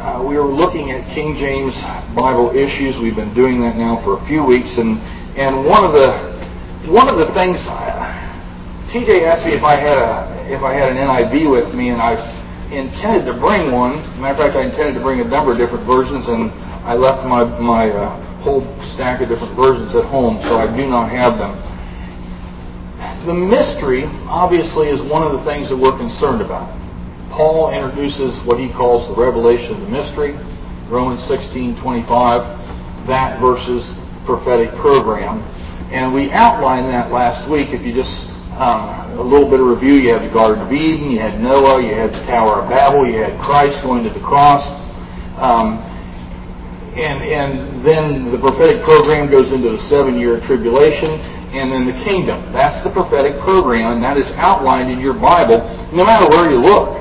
we were looking at King James Bible issues. We've been doing that now for a few weeks, and one of the things TJ asked me if I had an NIV with me, and I intended to bring one. Matter of fact, I intended to bring a number of different versions, and I left my whole stack of different versions at home, so I do not have them. The mystery, obviously, is one of the things that we're concerned about. Paul introduces what he calls the revelation of the mystery, Romans 16:25, that versus prophetic program. And we outlined that last week. If you just, a little bit of review, you had the Garden of Eden, you had Noah, you had the Tower of Babel, you had Christ going to the cross. And then the prophetic program goes into the 7-year tribulation, and then the kingdom. That's the prophetic program, and that is outlined in your Bible, no matter where you look.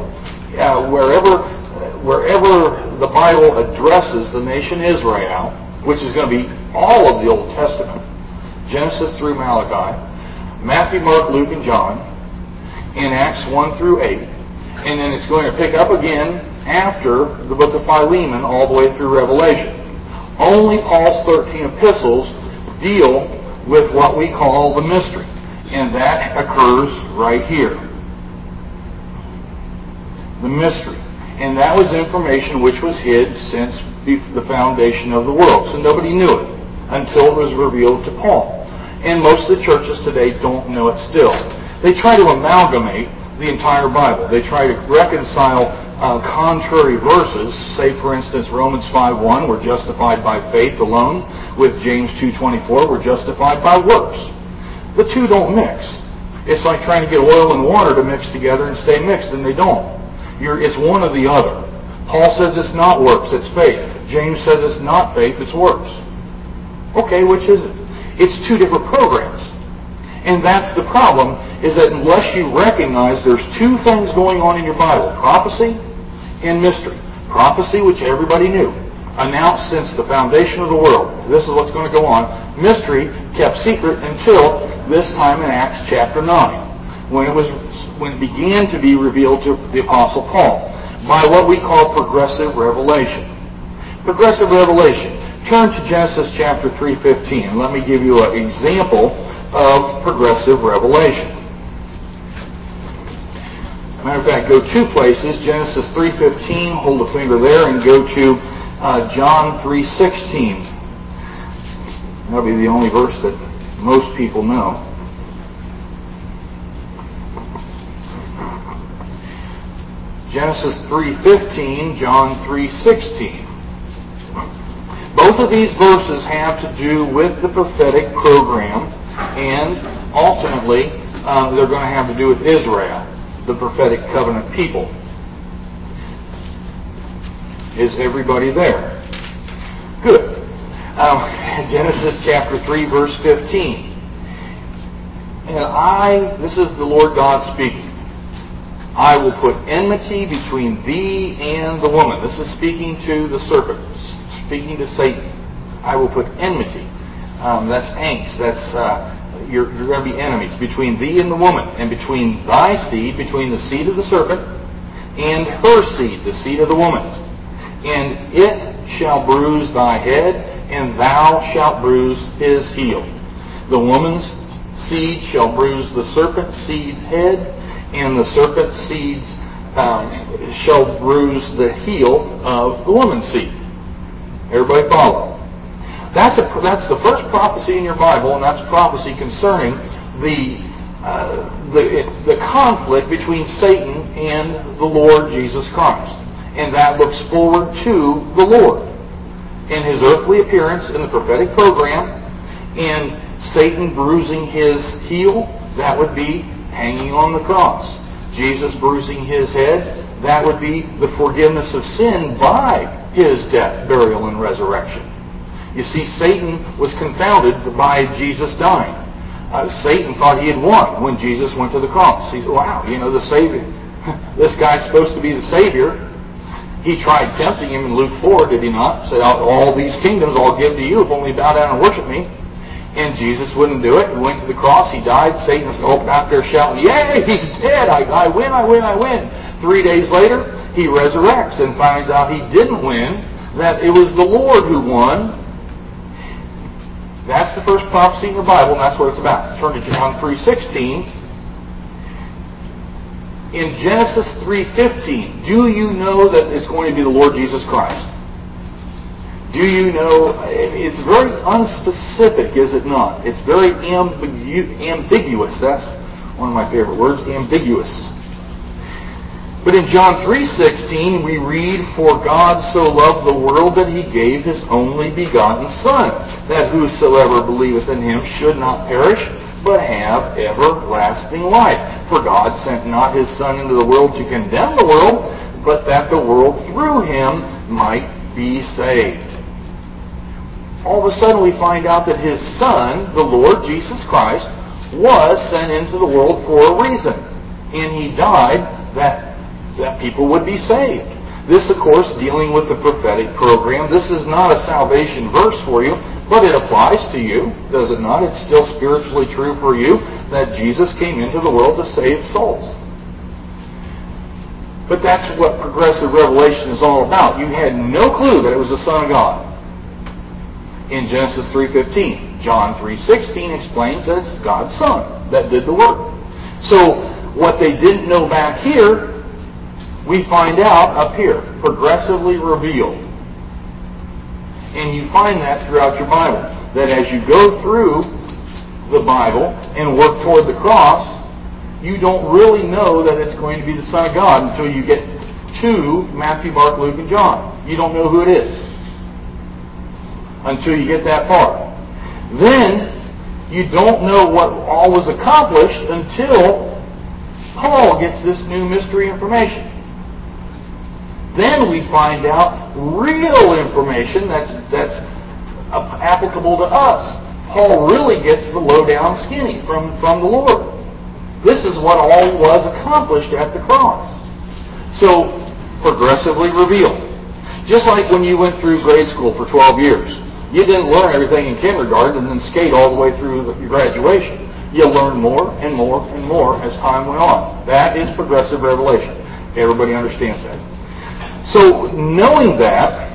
Wherever the Bible addresses the nation Israel, which is going to be all of the Old Testament, Genesis through Malachi, Matthew, Mark, Luke, and John, in Acts 1 through 8, and then it's going to pick up again after the book of Philemon all the way through Revelation. Only Paul's 13 epistles deal with what we call the mystery, and that occurs right here. The mystery. And that was information which was hid since the foundation of the world. So nobody knew it until it was revealed to Paul. And most of the churches today don't know it still. They try to amalgamate the entire Bible. They try to reconcile contrary verses. Say, for instance, Romans 5:1, we're justified by faith alone, with James 2:24, we're justified by works. The two don't mix. It's like trying to get oil and water to mix together and stay mixed, and they don't. It's one or the other. Paul says it's not works, it's faith. James says it's not faith, it's works. Okay, which is it? It's two different programs. And that's the problem, is that unless you recognize there's two things going on in your Bible, prophecy and mystery. Prophecy, which everybody knew, announced since the foundation of the world. This is what's going to go on. Mystery, kept secret until this time in Acts chapter 9, when it began to be revealed to the Apostle Paul by what we call progressive revelation. Progressive revelation. Turn to Genesis chapter 3:15. Let me give you an example of progressive revelation. Matter of fact, go two places. Genesis 3:15, hold a finger there, and go to John 3:16. That'll be the only verse that most people know. Genesis 3:15, John 3:16. Both of these verses have to do with the prophetic program, and ultimately they're going to have to do with Israel, the prophetic covenant people. Is everybody there? Good. Genesis chapter 3, verse 15. And this is the Lord God speaking. I will put enmity between thee and the woman. This is speaking to the serpent, speaking to Satan. I will put enmity. That's angst. That's you're going to be enemies between thee and the woman, and between thy seed, between the seed of the serpent and her seed, the seed of the woman. And it shall bruise thy head, and thou shalt bruise his heel. The woman's seed shall bruise the serpent's seed's head, and the serpent's seeds shall bruise the heel of the woman's seed. Everybody follow? That's the first prophecy in your Bible, and that's prophecy concerning the conflict between Satan and the Lord Jesus Christ. And that looks forward to the Lord in His earthly appearance in the prophetic program, and Satan bruising his heel, that would be hanging on the cross. Jesus bruising his head, that would be the forgiveness of sin by his death, burial, and resurrection. You see, Satan was confounded by Jesus dying. Satan thought he had won when Jesus went to the cross. He said, wow, the Savior, this guy's supposed to be the Savior. He tried tempting him in Luke 4, did he not? Said, all these kingdoms I'll give to you if only bow down and worship me. And Jesus wouldn't do it. He went to the cross. He died. Satan's out there shouting, yay, he's dead. I win, I win, I win. 3 days later, he resurrects and finds out he didn't win, that it was the Lord who won. That's the first prophecy in the Bible, and that's what it's about. Turn to John 3:16. In Genesis 3:15, do you know that it's going to be the Lord Jesus Christ? Do you know? It's very unspecific, is it not? It's very ambiguous. That's one of my favorite words, ambiguous. But in John 3:16, we read, "For God so loved the world that He gave His only begotten Son, that whosoever believeth in Him should not perish, but have everlasting life. For God sent not His Son into the world to condemn the world, but that the world through Him might be saved." All of a sudden we find out that His Son, the Lord Jesus Christ, was sent into the world for a reason. And He died that people would be saved. This, of course, dealing with the prophetic program. This is not a salvation verse for you, but it applies to you, does it not? It's still spiritually true for you that Jesus came into the world to save souls. But that's what progressive revelation is all about. You had no clue that it was the Son of God. In Genesis 3:15, John 3:16 explains that it's God's Son that did the work. So what they didn't know back here, we find out up here, progressively revealed. And you find that throughout your Bible, that as you go through the Bible and work toward the cross, you don't really know that it's going to be the Son of God until you get to Matthew, Mark, Luke, and John. You don't know who it is until you get that far. Then you don't know what all was accomplished until Paul gets this new mystery information. Then we find out real information that's applicable to us. Paul really gets the lowdown skinny from the Lord. This is what all was accomplished at the cross. So, progressively revealed. Just like when you went through grade school for 12 years. You didn't learn everything in kindergarten and then skate all the way through your graduation. You learned more and more and more as time went on. That is progressive revelation. Everybody understands that. So, knowing that,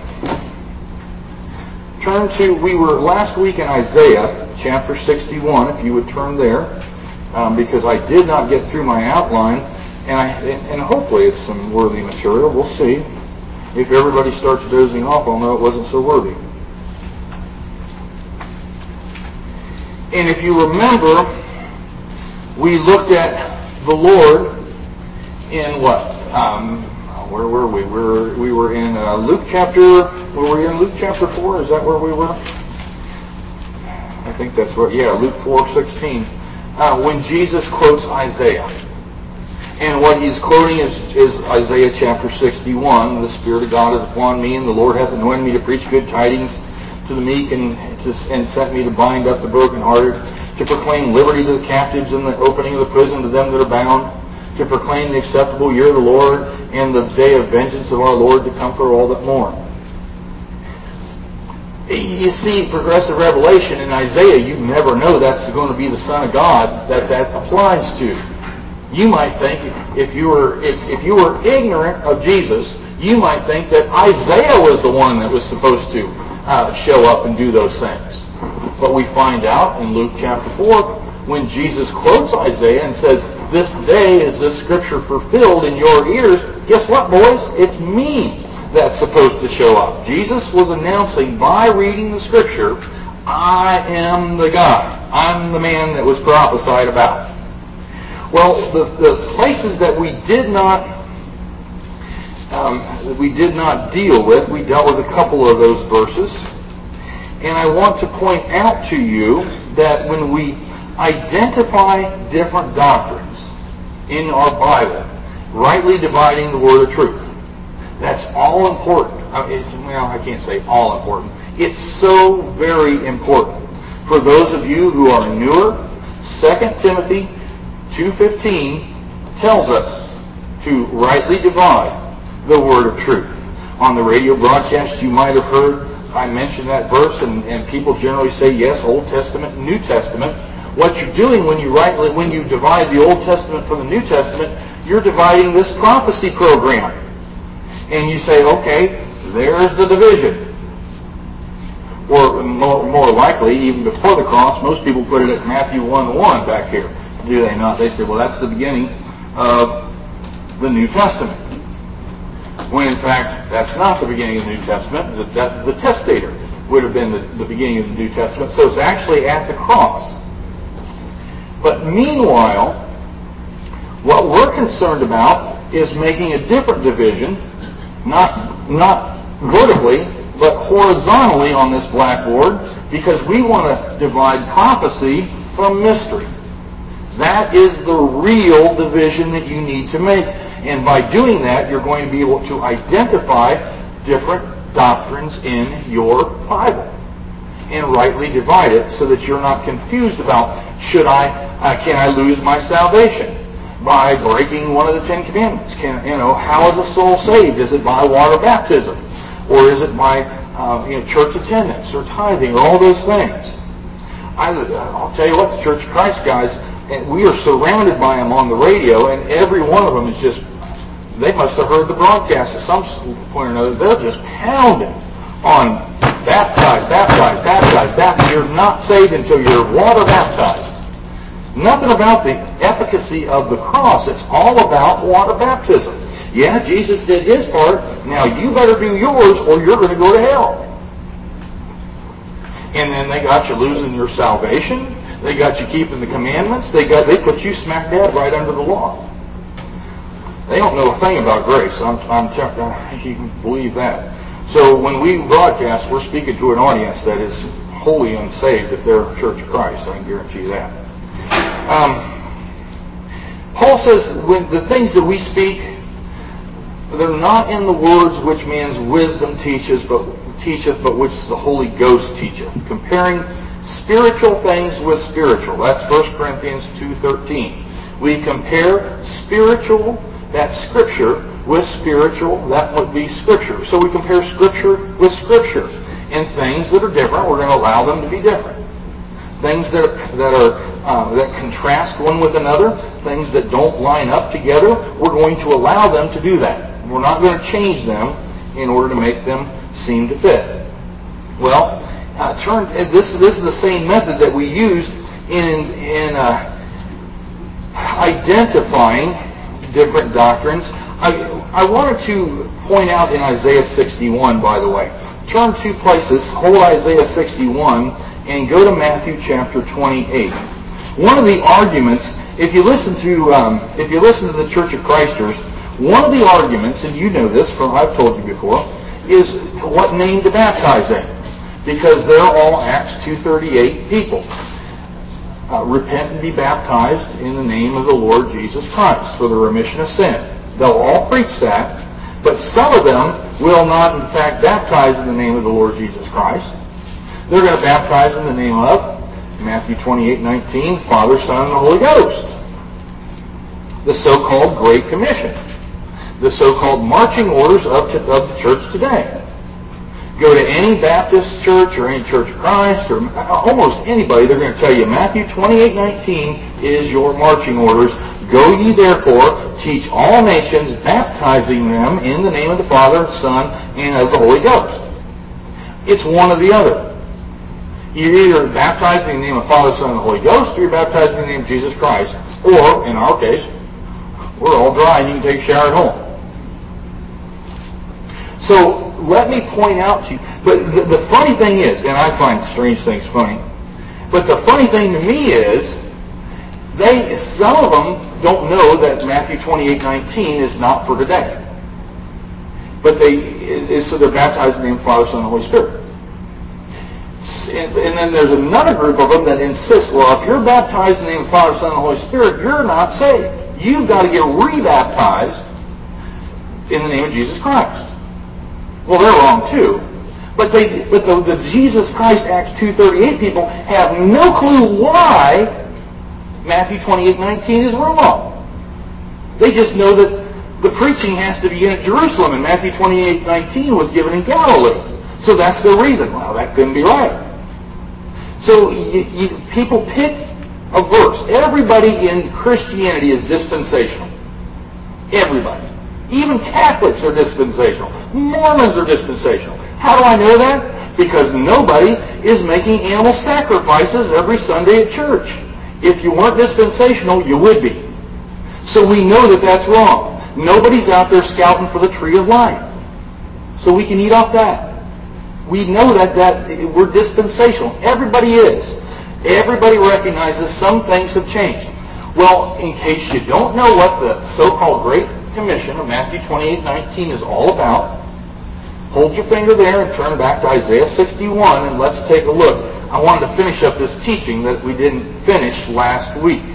we were last week in Isaiah, chapter 61, if you would turn there, because I did not get through my outline, and hopefully it's some worthy material. We'll see. If everybody starts dozing off, I'll know it wasn't so worthy. And if you remember, we looked at the Lord in what? Where were we? We were in Luke chapter. Were we in Luke chapter 4? Is that where we were? I think that's where. Yeah, Luke 4:16. When Jesus quotes Isaiah, and what he's quoting is Isaiah chapter 61. The Spirit of God is upon me, and the Lord hath anointed me to preach good tidings to the meek, and sent me to bind up the brokenhearted, to proclaim liberty to the captives, and the opening of the prison to them that are bound, to proclaim the acceptable year of the Lord, and the day of vengeance of our Lord, to comfort all that mourn. You see, progressive revelation in Isaiah, you never know that's going to be the Son of God that applies to. You might think, if you were ignorant of Jesus, you might think that Isaiah was the one that was supposed to show up and do those things. But we find out in Luke chapter 4, when Jesus quotes Isaiah and says, "This day is this scripture fulfilled in your ears," guess what, boys? It's me that's supposed to show up. Jesus was announcing by reading the scripture, I am the guy. I'm the man that was prophesied about. Well, the places that we did not deal with, we dealt with a couple of those verses. And I want to point out to you that when we identify different doctrines in our Bible, rightly dividing the word of truth, that's all important. I can't say all important. It's so very important. For those of you who are newer, 2 Timothy 2:15 tells us to rightly divide the word of truth. On the radio broadcast, you might have heard I mention that verse, and people generally say, yes, Old Testament and New Testament. What you're doing when you divide the Old Testament from the New Testament, you're dividing this prophecy program. And you say, okay, there's the division. Or more likely, even before the cross, most people put it at Matthew 1:1 back here. Do they not? They say, well, that's the beginning of the New Testament. When in fact, that's not the beginning of the New Testament. The testator would have been the beginning of the New Testament. So it's actually at the cross. But meanwhile, what we're concerned about is making a different division, not vertically, but horizontally on this blackboard, because we want to divide prophecy from mystery. That is the real division that you need to make. And by doing that, you're going to be able to identify different doctrines in your Bible and rightly divide it so that you're not confused about, can I lose my salvation by breaking one of the 10 Commandments? How is a soul saved? Is it by water baptism? Or is it by church attendance or tithing or all those things? I'll tell you what, the Church of Christ guys, and we are surrounded by them on the radio, and every one of them is just, they must have heard the broadcast at some point or another. They're just pounding on baptized. You're not saved until you're water baptized. Nothing about the efficacy of the cross. It's all about water baptism. Yeah, Jesus did His part. Now you better do yours or you're going to go to hell. And then they got you losing your salvation. They got you keeping the commandments. They put you smack dab right under the law. They don't know a thing about grace. You can believe that. So when we broadcast, we're speaking to an audience that is wholly unsaved if they're Church of Christ. I can guarantee you that. Paul says when the things that we speak, they're not in the words which man's wisdom teacheth, but which the Holy Ghost teacheth. Comparing spiritual things with spiritual. That's 1 Corinthians 2:13. We compare spiritual, that's Scripture, with spiritual, that would be Scripture. So we compare Scripture with Scripture. And things that are different, we're going to allow them to be different. Things that contrast one with another, things that don't line up together, we're going to allow them to do that. We're not going to change them in order to make them seem to fit. Well, this is the same method that we used in identifying different doctrines. I wanted to point out in Isaiah 61, by the way. Turn two places, hold Isaiah 61, and go to Matthew chapter 28. One of the arguments, if you listen to the Church of Christers, one of the arguments, and you know this from I've told you before, is what name to baptize in, because they're all Acts 2:38 people. Repent and be baptized in the name of the Lord Jesus Christ for the remission of sin. They'll all preach that, but some of them will not, in fact, baptize in the name of the Lord Jesus Christ. They're going to baptize in the name of Matthew 28:19, Father, Son, and the Holy Ghost. The so-called Great Commission. The so-called marching orders of the church today. Go to any Baptist church or any Church of Christ or almost anybody, they're going to tell you Matthew 28:19 is your marching orders. Go ye therefore, teach all nations, baptizing them in the name of the Father, Son, and of the Holy Ghost. It's one or the other. You're either baptizing in the name of Father, Son, and the Holy Ghost, or you're baptizing in the name of Jesus Christ. Or, in our case, we're all dry and you can take a shower at home. So, let me point out to you, but the funny thing is, and I find strange things funny, but the funny thing to me is, some of them don't know that Matthew 28:19 is not for today. But so they're baptized in the name of the Father, Son, and the Holy Spirit. And then there's another group of them that insist, well, if you're baptized in the name of the Father, Son, and the Holy Spirit, you're not saved. You've got to get rebaptized in the name of Jesus Christ. Well, they're wrong too. But the Jesus Christ Acts 2:38 people have no clue why Matthew 28:19 is wrong. They just know that the preaching has to begin at Jerusalem, and Matthew 28:19 was given in Galilee. So that's the reason. Well, that couldn't be right. So people pick a verse. Everybody in Christianity is dispensational. Everybody. Even Catholics are dispensational. Mormons are dispensational. How do I know that? Because nobody is making animal sacrifices every Sunday at church. If you weren't dispensational, you would be. So we know that that's wrong. Nobody's out there scouting for the tree of life. So we can eat off that. We know that we're dispensational. Everybody is. Everybody recognizes some things have changed. Well, in case you don't know what the so-called Great Commission of Matthew 28:19 is all about, hold your finger there and turn back to Isaiah 61 and let's take a look. I wanted to finish up this teaching that we didn't finish last week.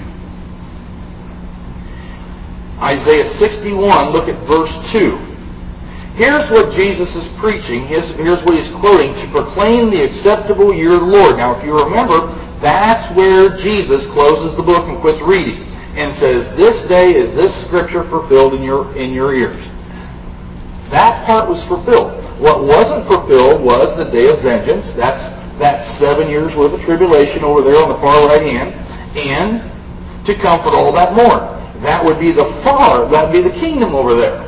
Isaiah 61, look at verse 2. Here's what Jesus is preaching. Here's what he's quoting. To proclaim the acceptable year of the Lord. Now, if you remember, that's where Jesus closes the book and quits reading and says, this day is this scripture fulfilled in your ears. That part was fulfilled. What wasn't fulfilled was the day of vengeance. That's that 7 years worth of tribulation over there on the far right hand. And to comfort all that mourn. That would be the kingdom over there.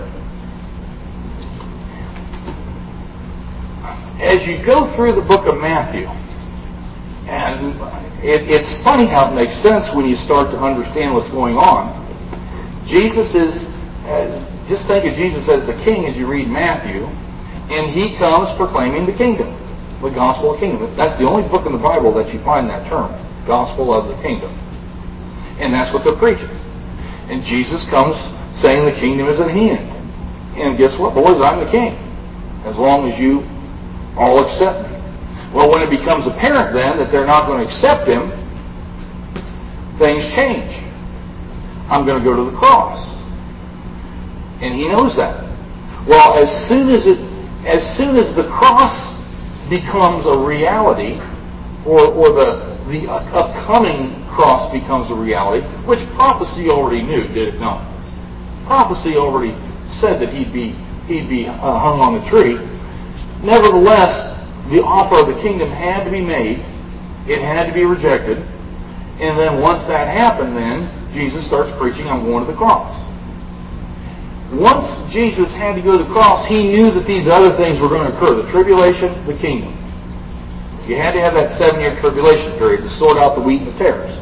As you go through the book of Matthew, and it's funny how it makes sense when you start to understand what's going on. Jesus is, just think of Jesus as the king as you read Matthew, and he comes proclaiming the kingdom, the gospel of the kingdom. That's the only book in the Bible that you find that term, gospel of the kingdom. And that's what they're preaching. And Jesus comes saying the kingdom is at hand. And guess what, boys? I'm the king. As long as you all accept me. Well, when it becomes apparent then that they're not going to accept him, things change. I'm going to go to the cross. And he knows that. Well, as soon as the cross becomes a reality, or the upcoming cross becomes a reality, which prophecy already knew, did it not? Prophecy already said that he'd be hung on the tree. Nevertheless, the offer of the kingdom had to be made. It had to be rejected. And then once that happened, then Jesus starts preaching, I'm going to the cross. Once Jesus had to go to the cross, he knew that these other things were going to occur. The tribulation, the kingdom. You had to have that 7-year tribulation period to sort out the wheat and the tares.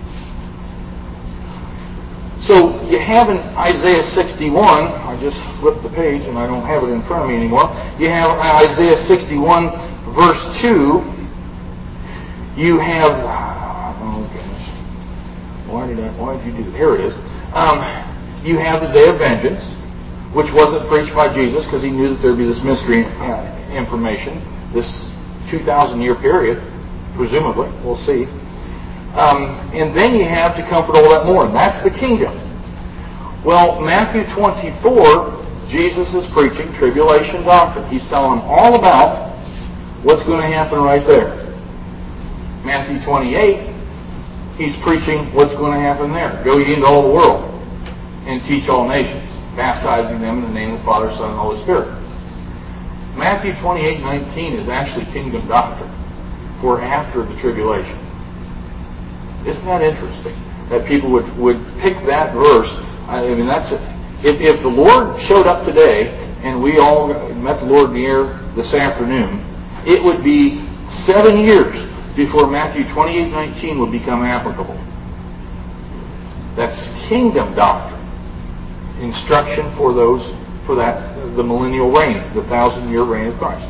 So you have in Isaiah 61, I just flipped the page and I don't have it in front of me anymore. You have Isaiah 61 verse 2, you have, oh goodness, why did you do that? Here it is. You have the day of vengeance, which wasn't preached by Jesus because he knew that there would be this mystery information, this 2,000-year period, presumably, we'll see. And then you have to comfort all that more, and that's the kingdom. Well, Matthew 24, Jesus is preaching tribulation doctrine. He's telling them all about what's going to happen right there. Matthew 28, he's preaching what's going to happen there. Go ye into all the world and teach all nations, baptizing them in the name of the Father, Son, and Holy Spirit. Matthew 28:19 is actually kingdom doctrine for after the tribulation. Isn't that interesting? That people would pick that verse. I mean, that's it. If the Lord showed up today and we all met the Lord in the air this afternoon, it would be 7 years before Matthew 28:19 would become applicable. That's kingdom doctrine. Instruction for the millennial reign, the 1,000-year reign of Christ.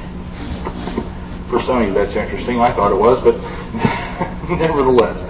For some of you that's interesting. I thought it was, but nevertheless.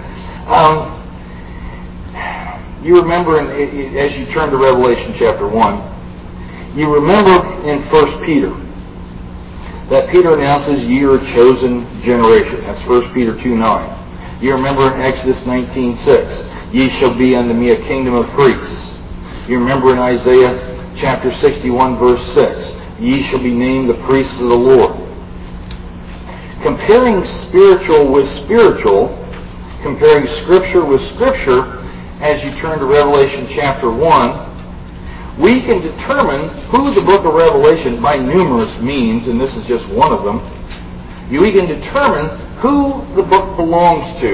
You remember, as you turn to Revelation chapter 1, you remember in 1 Peter, that Peter announces, ye are a chosen generation. That's 1 Peter 2:9. You remember in Exodus 19:6, ye shall be unto me a kingdom of priests. You remember in Isaiah chapter 61 verse 6, ye shall be named the priests of the Lord. Comparing spiritual with spiritual, comparing Scripture with Scripture, as you turn to Revelation chapter 1, we can determine who the book of Revelation by numerous means, and this is just one of them. We can determine who the book belongs to.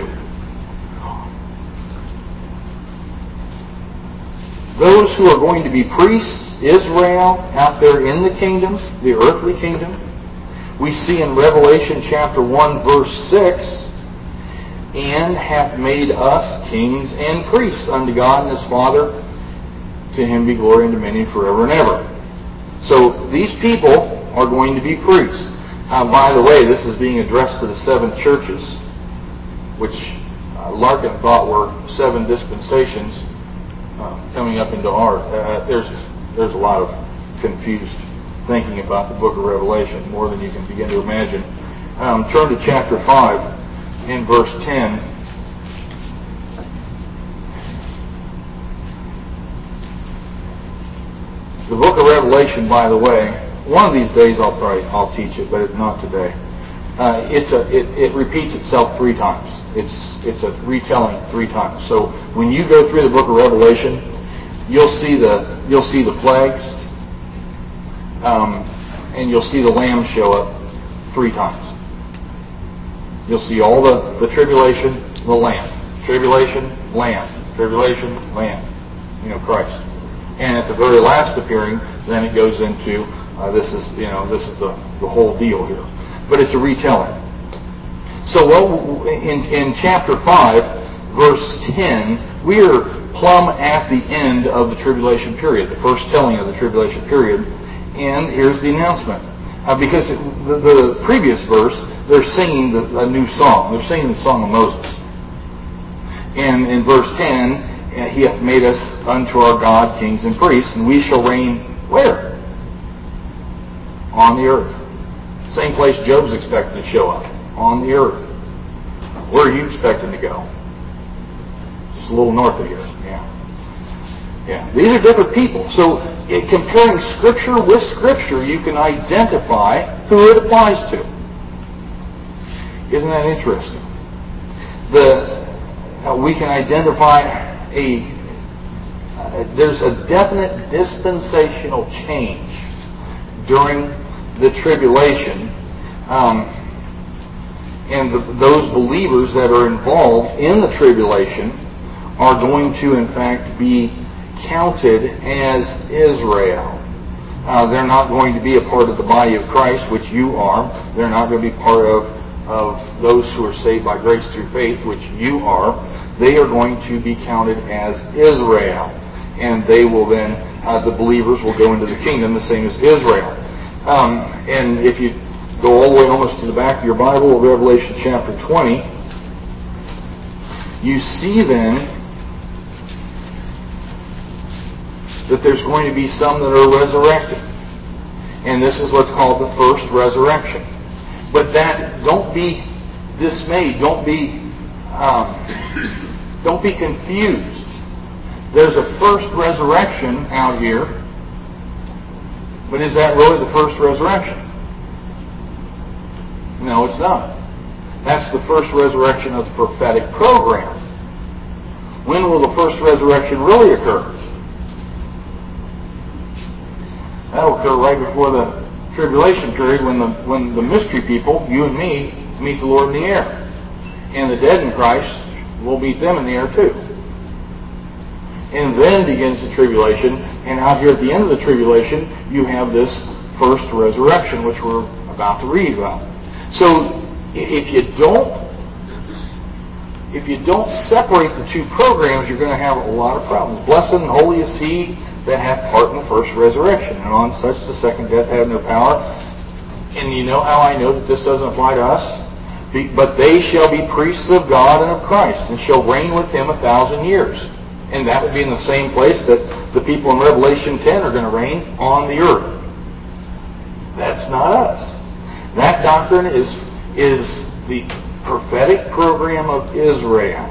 Those who are going to be priests Israel out there in the kingdom, the earthly kingdom. We see in Revelation chapter 1, verse 6, and hath made us kings and priests unto God and His Father. To Him be glory and dominion forever and ever. So these people are going to be priests. By the way, this is being addressed to the 7 churches, which Larkin thought were 7 dispensations coming up into ours. There's a lot of confused thinking about the book of Revelation, more than you can begin to imagine. Turn to chapter 5 in verse 10. The book of Revelation, by the way, one of these days I'll teach it, but not today. It repeats itself 3 times. It's a retelling 3 times. So when you go through the book of Revelation, you'll see the plagues, and you'll see the Lamb show up 3 times. You'll see all the tribulation, the Lamb, tribulation, Lamb, tribulation, Lamb. Christ. And at the very last appearing, then it goes into this is the whole deal here. But it's a retelling. So in chapter 5, verse 10, we are plumb at the end of the tribulation period, the first telling of the tribulation period. And here's the announcement. Because the previous verse, they're singing a new song. They're singing the song of Moses. And in verse 10, He hath made us unto our God kings and priests, and we shall reign where? On the earth. Same place Job's expected to show up. On the earth. Where are you expecting to go? Just a little north of here. Yeah. These are different people. So comparing Scripture with Scripture, you can identify who it applies to. Isn't that interesting? We can identify there's a definite dispensational change during the tribulation, and those believers that are involved in the tribulation are going to, in fact, be counted as Israel. They're not going to be a part of the body of Christ, which you are. They're not going to be part of those who are saved by grace through faith, which you are. They are going to be counted as Israel. And they will then, the believers will go into the kingdom the same as Israel. And if you go all the way almost to the back of your Bible, Revelation chapter 20, you see then that there's going to be some that are resurrected. And this is what's called the first resurrection. But don't be dismayed. Don't be confused. There's a first resurrection out here, but is that really the first resurrection? No, it's not. That's the first resurrection of the prophetic program. When will the first resurrection really occur? That'll occur right before the tribulation period, when the mystery people, you and me, meet the Lord in the air. And the dead in Christ will meet them in the air too. And then begins the tribulation, and out here at the end of the tribulation, you have this first resurrection, which we're about to read about. So if you don't separate the 2 programs, you're going to have a lot of problems. Blessed and holy is he that hath part in the first resurrection, and on such the second death have no power. And you know how I know that this doesn't apply to us? But they shall be priests of God and of Christ, and shall reign with him 1,000 years. And that would be in the same place that the people in Revelation 10 are going to reign on the earth. That's not us. That doctrine is the prophetic program of Israel.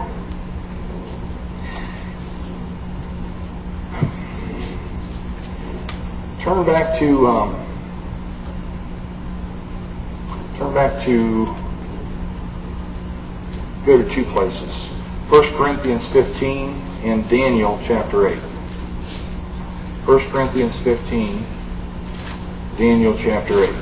Go to 2 places. 1 Corinthians 15 and Daniel chapter 8. 1 Corinthians 15, Daniel chapter 8.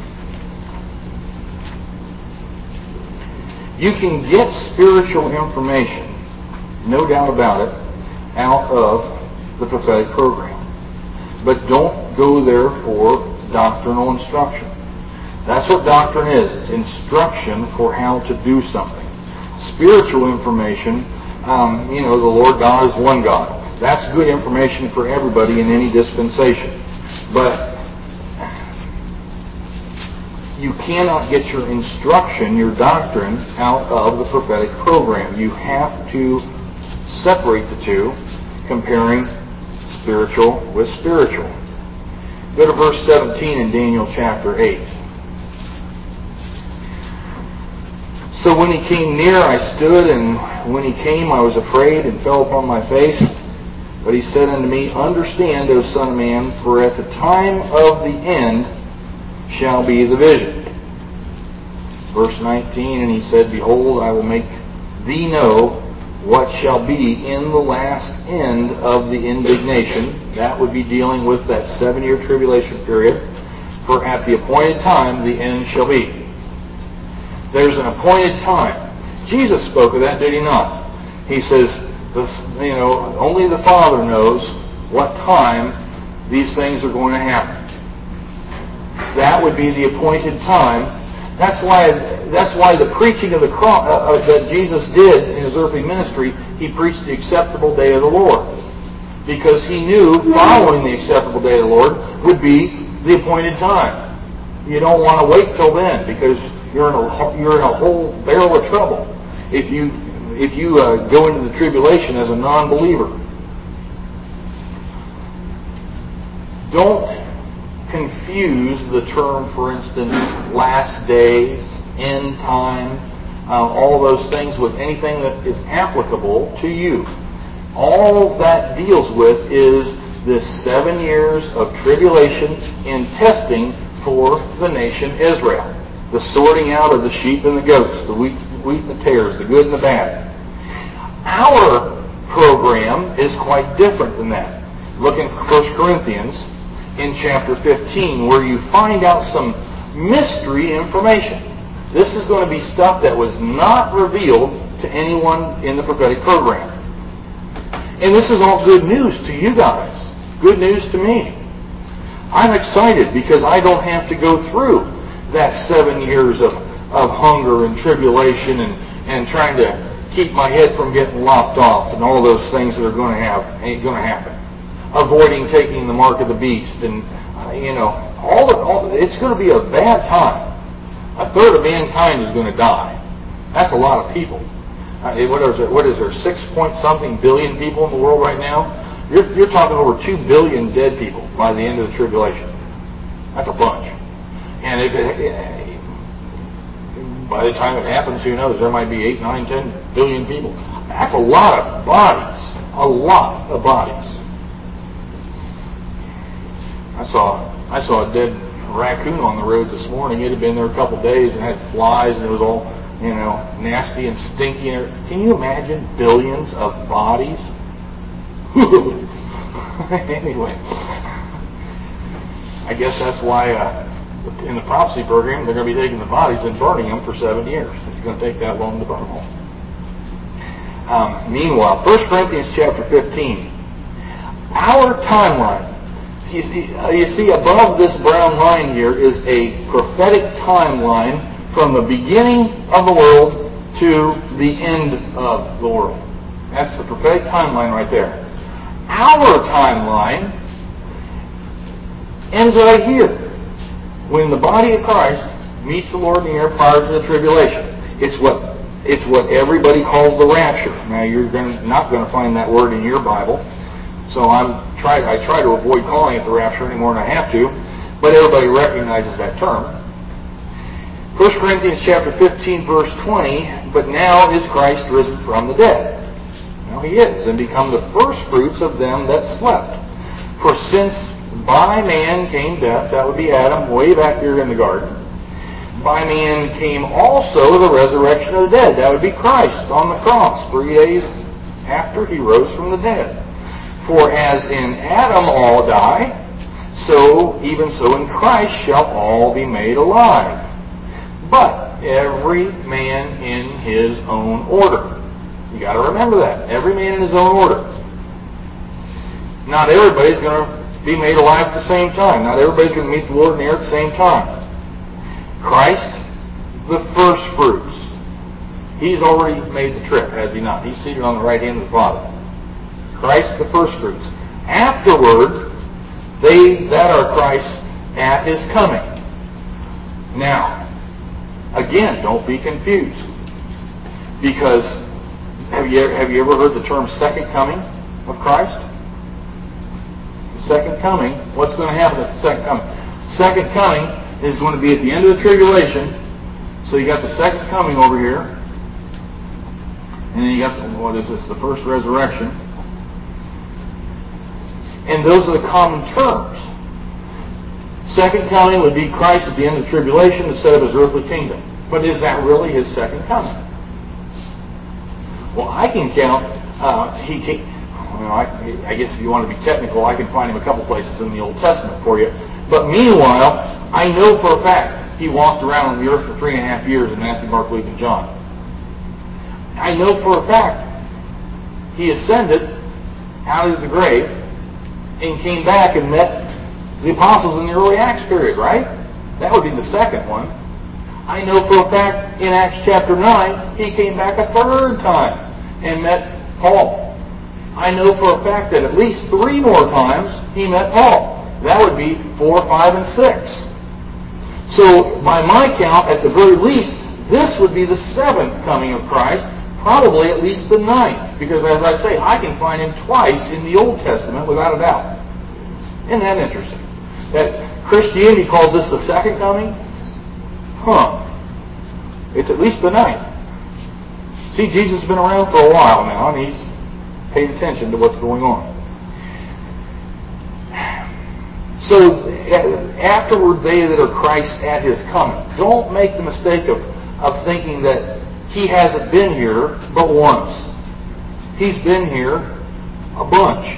You can get spiritual information, no doubt about it, out of the prophetic program. but don't go there for doctrinal instruction. That's what doctrine is. It's instruction for how to do something. Spiritual information, the Lord God is one God. That's good information for everybody in any dispensation. But you cannot get your instruction, your doctrine, out of the prophetic program. You have to separate the two, comparing spiritual with spiritual. Go to verse 17 in Daniel chapter 8. So when he came near, I stood, and when he came, I was afraid and fell upon my face. But he said unto me, Understand, O Son of Man, for at the time of the end shall be the vision. Verse 19, and he said, Behold, I will make thee know what shall be in the last end of the indignation. That would be dealing with that 7-year tribulation period. For at the appointed time the end shall be. There's an appointed time. Jesus spoke of that, did he not? He says, only the Father knows what time these things are going to happen. That would be the appointed time. That's why the preaching of the cross that Jesus did in his earthly ministry, he preached the acceptable day of the Lord, because he knew following the acceptable day of the Lord would be the appointed time. You don't want to wait till then, because you're in a whole barrel of trouble if you go into the tribulation as a non-believer. Don't confuse the term, for instance, last days, end time, all those things with anything that is applicable to you. All that deals with is this 7 years of tribulation and testing for the nation Israel. The sorting out of the sheep and the goats, the wheat and the tares, the good and the bad. Our program is quite different than that. Look in 1 Corinthians in chapter 15, where you find out some mystery information. This is going to be stuff that was not revealed to anyone in the prophetic program. And this is all good news to you guys. Good news to me. I'm excited because I don't have to go through that 7 years of hunger and tribulation and trying to keep my head from getting lopped off and all those things that are going to happen. Avoiding taking the mark of the beast and it's going to be a bad time. 1/3 of mankind is going to die. That's a lot of people. What is there? 6-point-something billion people in the world right now? You're talking over 2 billion dead people by the end of the tribulation. That's a bunch. And by the time it happens, who knows? There might be 8, 9, 10 billion people. That's a lot of bodies. A lot of bodies. I saw a dead raccoon on the road this morning. It had been there a couple days and had flies, and it was all nasty and stinky. Can you imagine billions of bodies? Anyway, I guess that's why in the prophecy program they're going to be taking the bodies and burning them for 7 years. It's going to take that long to burn them. Meanwhile, 1 Corinthians chapter 15, our timeline. You see above this brown line here is a prophetic timeline from the beginning of the world to the end of the world. That's the prophetic timeline right there. Our timeline ends right here, when the body of Christ meets the Lord in the air prior to the tribulation. It's what everybody calls the rapture. Now you're not going to find that word in your Bible, so I try to avoid calling it the rapture any more than I have to, but everybody recognizes that term. 1 Corinthians chapter 15, verse 20, but now is Christ risen from the dead. Now he is, and become the first fruits of them that slept. For since by man came death, that would be Adam, way back here in the garden, by man came also the resurrection of the dead. That would be Christ on the cross, 3 days after he rose from the dead. For as in Adam all die, even so in Christ shall all be made alive. But every man in his own order. You got to remember that. Every man in his own order. Not everybody's going to be made alive at the same time. Not everybody's going to meet the Lord in the air at the same time. Christ, the first fruits. He's already made the trip, has he not? He's seated on the right hand of the Father. Christ, the first fruits. Afterward, they that are Christ at his coming. Now, again, don't be confused. Because, have you ever heard the term second coming of Christ? The second coming, what's going to happen at the second coming? Second coming is going to be at the end of the tribulation. So you got the second coming over here. And then you got, the first resurrection. And those are the common terms. Second coming would be Christ at the end of the tribulation to set up his earthly kingdom. But is that really his second coming? Well, I can count, I guess if you want to be technical, I can find him a couple places in the Old Testament for you. But meanwhile, I know for a fact he walked around on the earth for 3.5 years in Matthew, Mark, Luke, and John. I know for a fact he ascended out of the grave and came back and met the apostles in the early Acts period, right? That would be the second one. I know for a fact in Acts chapter 9 he came back a third time and met Paul. I know for a fact that at least 3 more times he met Paul. That would be 4, 5, and 6. So by my count, at the very least, this would be the 7th coming of Christ. Probably at least the 9th, because as I say, I can find him twice in the Old Testament without a doubt. Isn't that interesting? That Christianity calls this the second coming? It's at least the 9th. See, Jesus has been around for a while now, and he's paid attention to what's going on. So, afterward they that are Christ at his coming. Don't make the mistake of thinking that he hasn't been here but once. He's been here a bunch.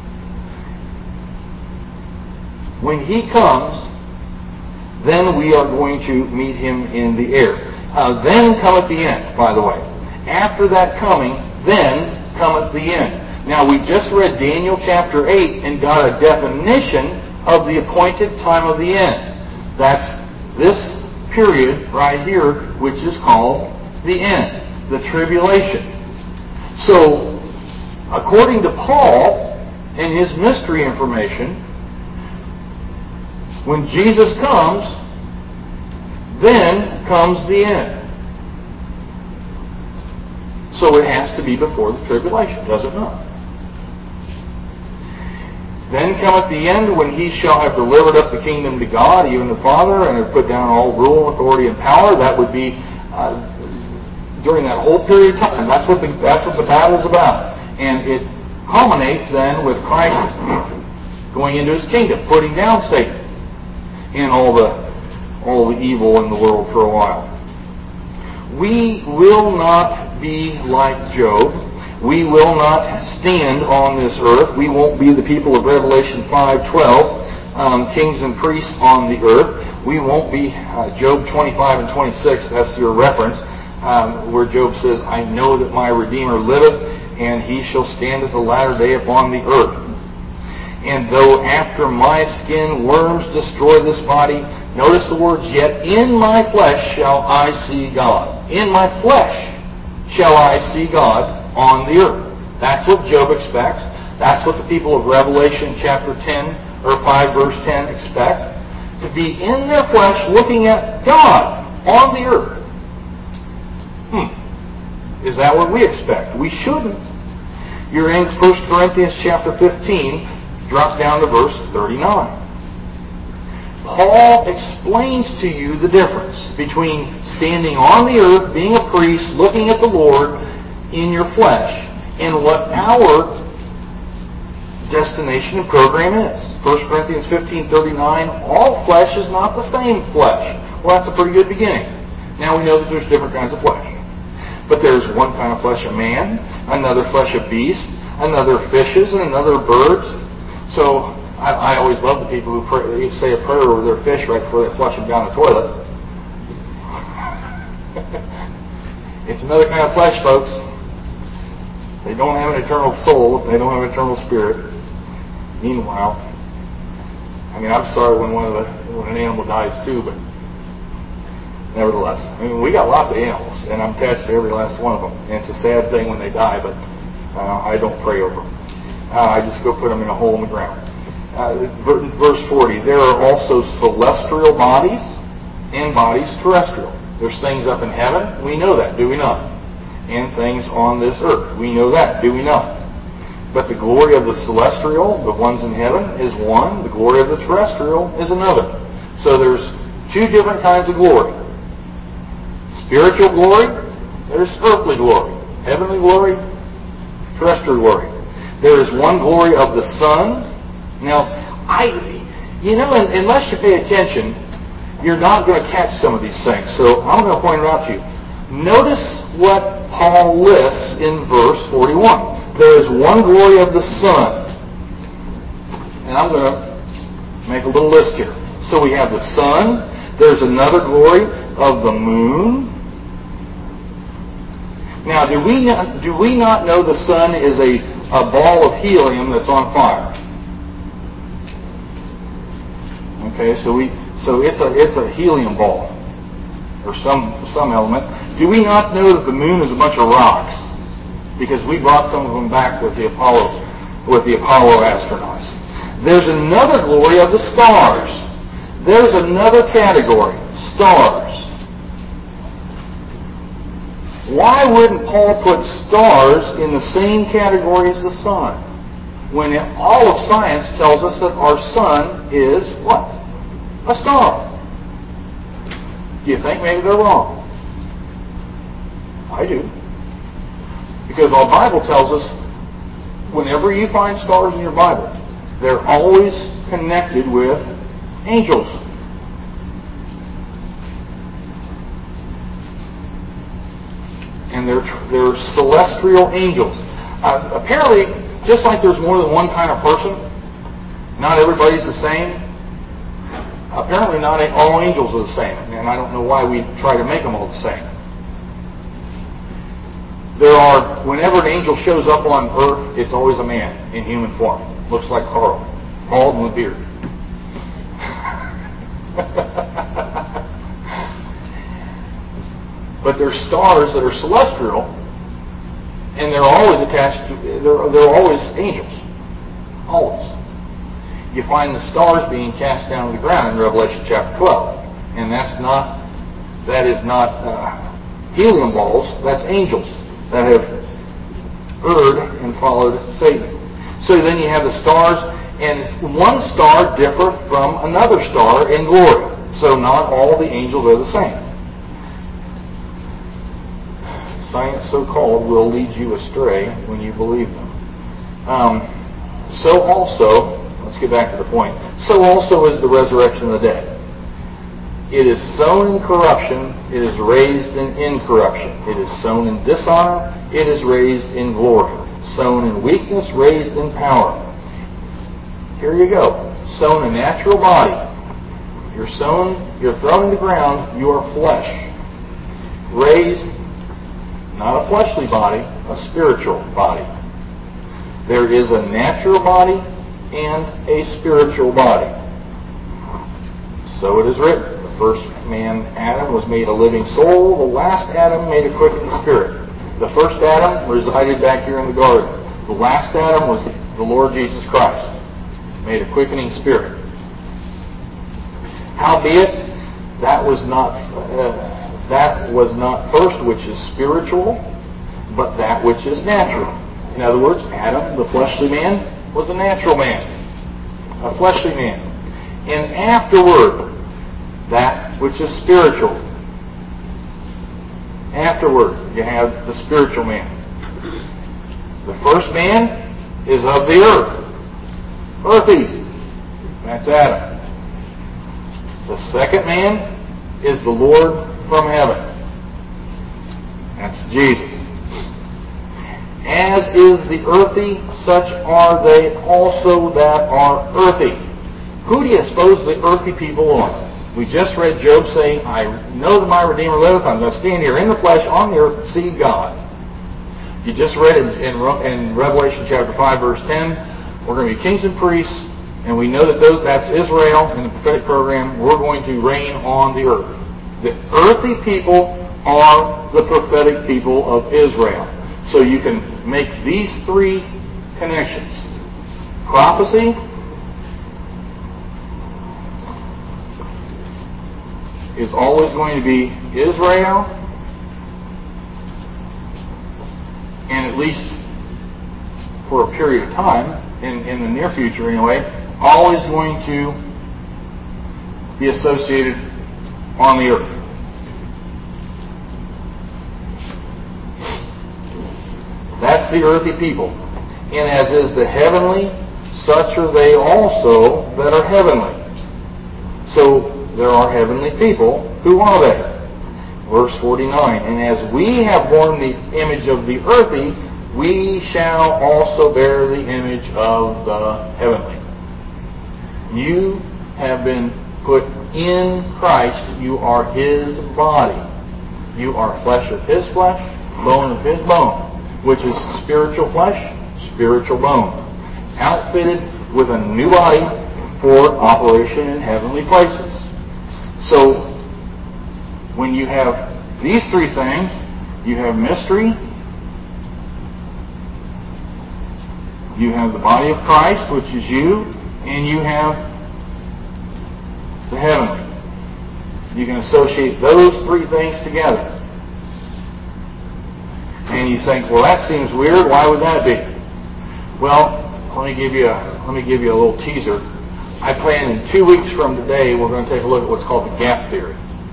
When he comes, then we are going to meet him in the air. Then cometh the end, by the way. After that coming, then cometh the end. Now, we just read Daniel chapter 8 and got a definition of the appointed time of the end. That's this period right here, which is called the end, the tribulation. So, according to Paul and his mystery information, when Jesus comes, then comes the end. So it has to be before the tribulation, does it not? Then cometh the end, when he shall have delivered up the kingdom to God, even the Father, and have put down all rule, authority, and power. That would be during that whole period of time. That's what the battle's about. And it culminates then with Christ going into his kingdom, putting down Satan and all the evil in the world for a while. We will not be like Job. We will not stand on this earth. We won't be the people of Revelation 5:12, kings and priests on the earth. We won't be Job 25 and 26. That's your reference. Where Job says, I know that my Redeemer liveth, and he shall stand at the latter day upon the earth. And though after my skin worms destroy this body, notice the words, yet in my flesh shall I see God. In my flesh shall I see God on the earth. That's what Job expects. That's what the people of Revelation chapter 10, or 5 verse 10 expect. To be in their flesh looking at God on the earth. Is that what we expect? We shouldn't. You're in 1 Corinthians chapter 15, drop down to verse 39. Paul explains to you the difference between standing on the earth, being a priest, looking at the Lord in your flesh, and what our destination and program is. 1 Corinthians 15:39, all flesh is not the same flesh. Well, that's a pretty good beginning. Now we know that there's different kinds of flesh. But there's one kind of flesh of man, another flesh of beasts, another fishes, and another birds. So I always love the people who say a prayer over their fish right before they flush them down the toilet. It's another kind of flesh, folks. They don't have an eternal soul. They don't have an eternal spirit. Meanwhile, I mean, I'm sorry when an animal dies too, but nevertheless, I mean, we got lots of animals, and I'm attached to every last one of them. And it's a sad thing when they die, but I don't pray over them. I just go put them in a hole in the ground. Verse 40, there are also celestial bodies and bodies terrestrial. There's things up in heaven, we know that, do we not? And things on this earth, we know that, do we not? But the glory of the celestial, the ones in heaven, is one. The glory of the terrestrial is another. So there's two different kinds of glory. Spiritual glory, there's earthly glory. Heavenly glory, terrestrial glory. There is one glory of the sun. Now, unless you pay attention, you're not going to catch some of these things. So I'm going to point it out to you. Notice what Paul lists in verse 41. There is one glory of the sun. And I'm going to make a little list here. So we have the sun. There's another glory of the moon. Now, do we not know the sun is a ball of helium that's on fire? Okay, so it's a helium ball or some element. Do we not know that the moon is a bunch of rocks? Because we brought some of them back with the Apollo astronauts. There's another glory of the stars. There's another category, stars. Why wouldn't Paul put stars in the same category as the sun? When all of science tells us that our sun is what? A star. Do you think maybe they're wrong? I do. Because our Bible tells us whenever you find stars in your Bible, they're always connected with angels. And they're celestial angels. Apparently, just like there's more than one kind of person, not everybody's the same. Apparently not all angels are the same, and I don't know why we try to make them all the same. Whenever an angel shows up on earth, it's always a man in human form. Looks like Carl, bald and with beard. But there's stars that are celestial, and they're always attached to, they're always angels. Always. You find the stars being cast down to the ground in Revelation chapter 12. And that is not helium balls, that's angels that have erred and followed Satan. So then you have the stars, and one star differeth from another star in glory. So not all the angels are the same. Science, so-called, will lead you astray when you believe them. So also, let's get back to the point. So also is the resurrection of the dead. It is sown in corruption, it is raised in incorruption. It is sown in dishonor, it is raised in glory. Sown in weakness, raised in power. Here you go. Sown a natural body. You're thrown in the ground, you are flesh. Raised, not a fleshly body, a spiritual body. There is a natural body and a spiritual body. So it is written. The first man, Adam, was made a living soul. The last Adam made a quickening spirit. The first Adam resided back here in the garden. The last Adam was the Lord Jesus Christ. Made a quickening spirit. Howbeit, that was not first which is spiritual, but that which is natural. In other words, Adam, the fleshly man, was a natural man, a fleshly man. And afterward, that which is spiritual. Afterward, you have the spiritual man. The first man is of the earth. Earthy. That's Adam. The second man is the Lord from heaven. That's Jesus. As is the earthy, such are they also that are earthy. Who do you suppose the earthy people are? We just read Job saying, I know that my Redeemer liveth. I'm going to stand here in the flesh on the earth and see God. You just read in Revelation chapter 5, verse 10, we're going to be kings and priests, And we know that that's Israel in the prophetic program. We're going to reign on the earth. The earthly people are the prophetic people of Israel. So you can make these three connections. Prophecy is always going to be Israel, and at least for a period of time, in the near future anyway, always going to be associated on the earth. That's the earthly people. And as is the heavenly, such are they also that are heavenly. So there are heavenly people. Who are they? Verse 49, and as we have borne the image of the earthly, we shall also bear the image of the heavenly. You have been put in Christ. You are His body. You are flesh of His flesh, bone of His bone, which is spiritual flesh, spiritual bone, outfitted with a new body for operation in heavenly places. So, when you have these three things, you have mystery, you have the body of Christ, which is you, and you have the heavenly. You can associate those three things together. And you think, well, that seems weird. Why would that be? Well, let me give you a little teaser. I plan in 2 weeks from today, we're going to take a look at what's called the gap theory.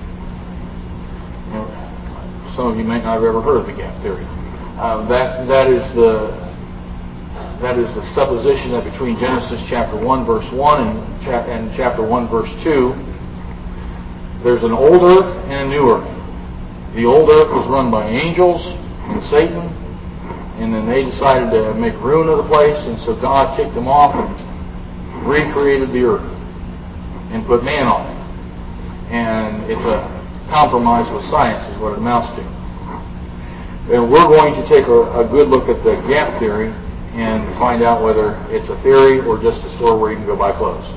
Some of you may not have ever heard of the gap theory. That is the supposition that between Genesis chapter 1 verse 1 and chapter 1 verse 2, there's an old earth and a new earth. The old earth was run by angels and Satan, and then they decided to make ruin of the place, and so God kicked them off and recreated the earth and put man on it. And it's a compromise with science is what it amounts to. And we're going to take a good look at the gap theory and find out whether it's a theory or just a store where you can go buy clothes.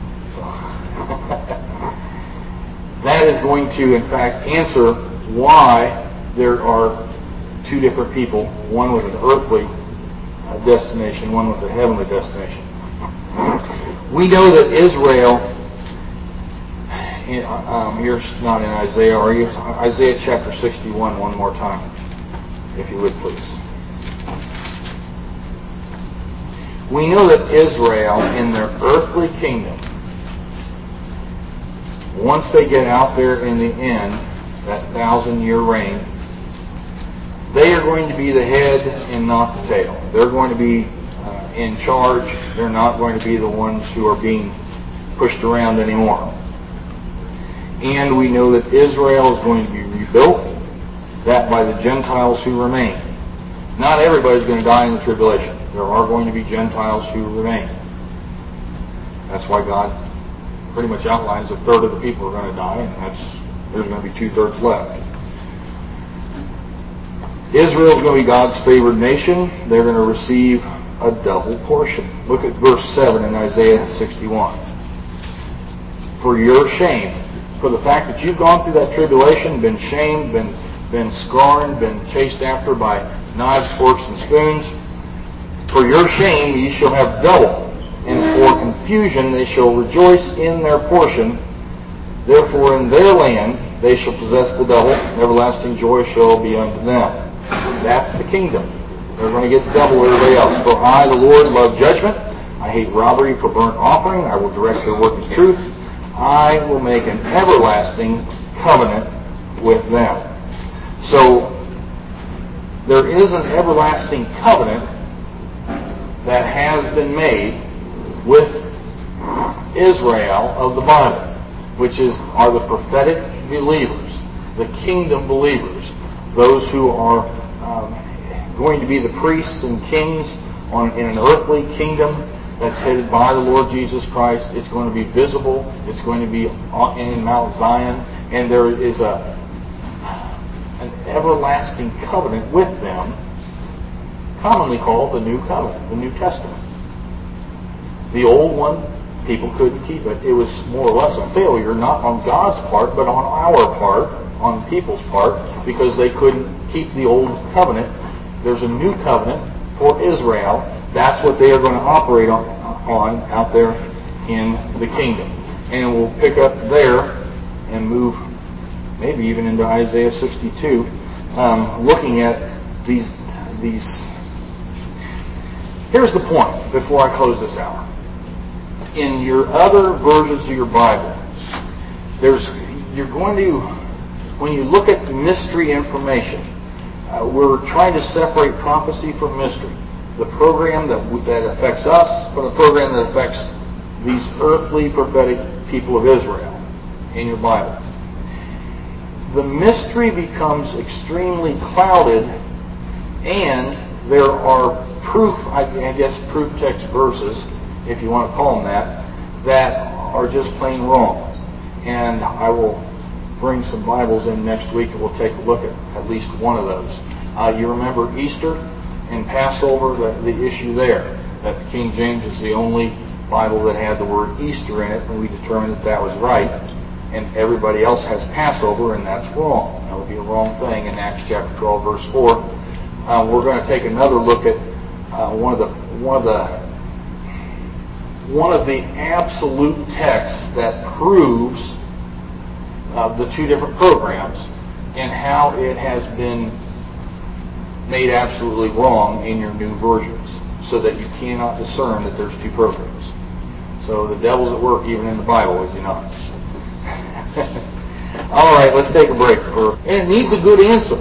That is going to, in fact, answer why there are two different people, one with an earthly destination, one with a heavenly destination. We know that Israel, you're not in Isaiah, are you? Isaiah chapter 61 one more time, if you would please. We know that Israel, in their earthly kingdom, once they get out there in the end, that 1,000-year reign, they are going to be the head and not the tail. They're going to be in charge. They're not going to be the ones who are being pushed around anymore. And we know that Israel is going to be rebuilt, that by the Gentiles who remain. Not everybody's going to die in the tribulation. There are going to be Gentiles who remain. That's why God pretty much outlines a third of the people are going to die, and there's going to be 2/3 left. Israel is going to be God's favored nation. They're going to receive a double portion. Look at verse 7 in Isaiah 61. For your shame, for the fact that you've gone through that tribulation, been shamed, been scorned, been chased after by knives, forks, and spoons, for your shame ye shall have double, and for confusion they shall rejoice in their portion. Therefore in their land they shall possess the double, and everlasting joy shall be unto them. That's the kingdom. They're going to get double everybody else. For I, the Lord, love judgment. I hate robbery for burnt offering. I will direct their work in truth. I will make an everlasting covenant with them. So there is an everlasting covenant that has been made with Israel of the Bible, which are the prophetic believers, the kingdom believers, those who are going to be the priests and kings in an earthly kingdom that's headed by the Lord Jesus Christ. It's going to be visible. It's going to be in Mount Zion, and there is an everlasting covenant with them, commonly called the New Covenant, the New Testament. The old one People couldn't keep it. It was more or less a failure, not on God's part, but on our part, on people's part, because they couldn't keep the old covenant. There's a new covenant for Israel. That's what they are going to operate on out there in the kingdom. And we'll pick up there and move maybe even into Isaiah 62, looking at these. Here's the point before I close this hour. In your other versions of your Bible, when you look at mystery information, we're trying to separate prophecy from mystery. The program that affects us from the program that affects these earthly prophetic people of Israel in your Bible. The mystery becomes extremely clouded, and there are proof text verses, if you want to call them that are just plain wrong. And I will bring some Bibles in next week, and we'll take a look at least one of those. You remember Easter and Passover, the issue there, that the King James is the only Bible that had the word Easter in it, and we determined that was right, and everybody else has Passover, and that's wrong. That would be a wrong thing in Acts chapter 12, verse 4. We're going to take another look at one of the absolute texts that proves the two different programs and how it has been made absolutely wrong in your new versions, so that you cannot discern that there's two programs. So the devil's at work even in the Bible, as you know. All right, let's take a break. And it needs a good answer.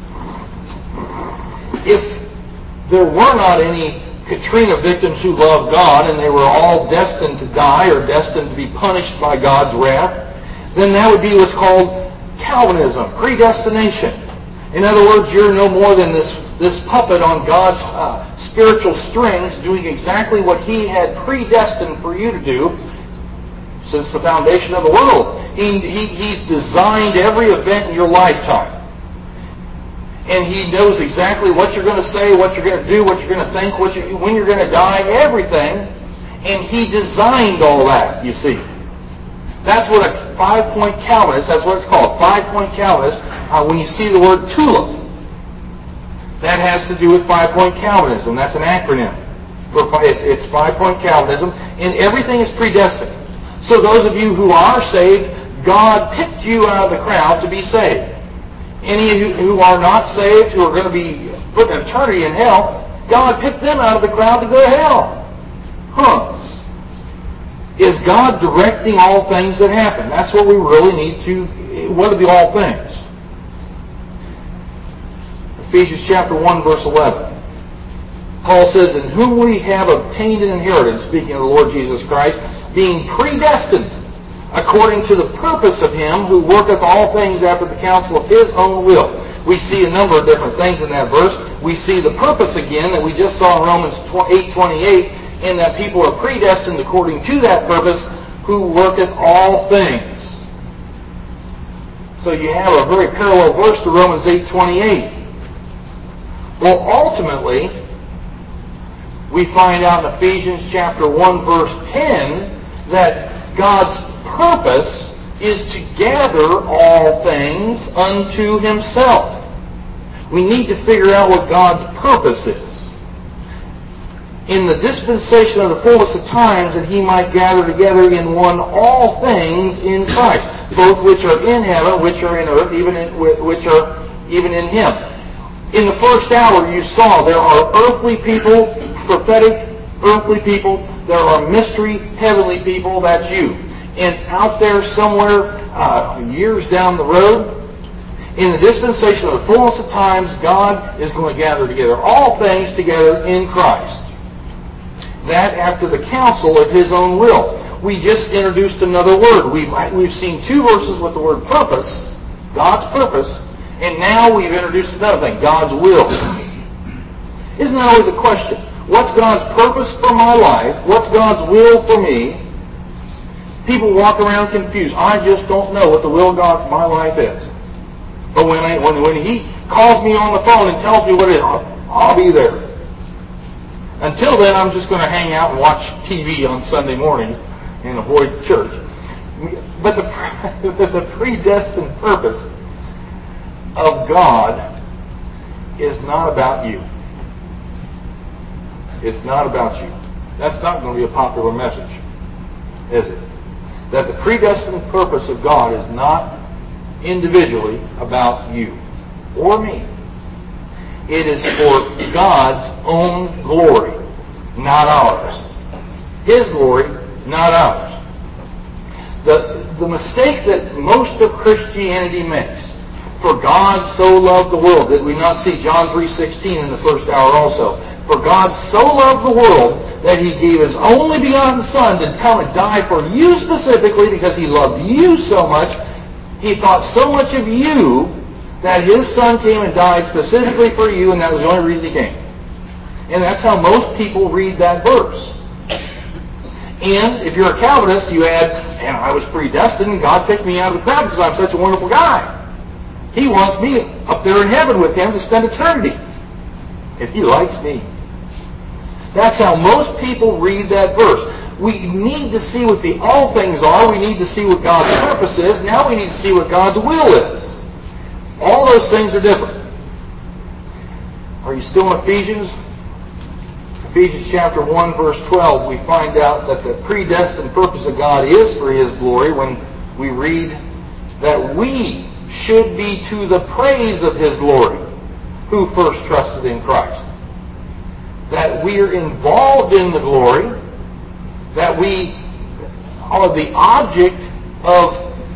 If there were not any Katrina victims who loved God and they were all destined to die or destined to be punished by God's wrath, then that would be what's called Calvinism, predestination. In other words, you're no more than this puppet on God's spiritual strings doing exactly what He had predestined for you to do since the foundation of the world. He's designed every event in your lifetime. And He knows exactly what you're going to say, what you're going to do, what you're going to think, when you're going to die, everything. And He designed all that, you see. That's what a 5-point Calvinist, that's what it's called, 5-point Calvinist. When you see the word TULIP, that has to do with 5-point Calvinism. That's an acronym. It's 5-point Calvinism, and everything is predestined. So those of you who are saved, God picked you out of the crowd to be saved. Any who are not saved, who are going to be put in eternity in hell, God picked them out of the crowd to go to hell. Is God directing all things that happen? That's what we really need to... What are the all things? Ephesians chapter 1, verse 11. Paul says, "In whom we have obtained an inheritance," speaking of the Lord Jesus Christ, "being predestined according to the purpose of Him who worketh all things after the counsel of His own will." We see a number of different things in that verse. We see the purpose again that we just saw in Romans 8:28, in that people are predestined according to that purpose who worketh all things. So you have a very parallel verse to Romans 8:28. Well, ultimately, we find out in Ephesians chapter 1, verse 10, that God's purpose is to gather all things unto Himself. We need to figure out what God's purpose is. In the dispensation of the fullness of times, that He might gather together in one all things in Christ, both which are in heaven, which are in earth, which are even in Him. In the first hour you saw there are earthly people, prophetic earthly people, there are mystery heavenly people, that's you. And out there somewhere, years down the road, in the dispensation of the fullness of times, God is going to gather together all things together in Christ. That after the counsel of His own will. We just introduced another word. We've seen two verses with the word purpose, God's purpose, and now we've introduced another thing, God's will. Isn't that always a question? What's God's purpose for my life? What's God's will for me? People walk around confused. I just don't know what the will of God for my life is. But when He calls me on the phone and tells me what it is, I'll be there. Until then, I'm just going to hang out and watch TV on Sunday morning and avoid church. But the predestined purpose of God is not about you. It's not about you. That's not going to be a popular message, is it? That the predestined purpose of God is not individually about you or me. It is for God's own glory, not ours. His glory, not ours. The mistake that most of Christianity makes, for God so loved the world, did we not see John 3:16 in the first hour also? For God so loved the world that He gave His only begotten Son to come and die for you specifically because He loved you so much. He thought so much of you that His Son came and died specifically for you, and that was the only reason He came. And that's how most people read that verse. And if you're a Calvinist, you add, and I was predestined, and God picked me out of the crowd because I'm such a wonderful guy. He wants me up there in heaven with Him to spend eternity, if He likes me. That's how most people read that verse. We need to see what the all things are. We need to see what God's purpose is. Now we need to see what God's will is. All those things are different. Are you still in Ephesians? Ephesians chapter 1, verse 12, we find out that the predestined purpose of God is for His glory when we read that we should be to the praise of His glory who first trusted in Christ. That we are involved in the glory, that we are the object of,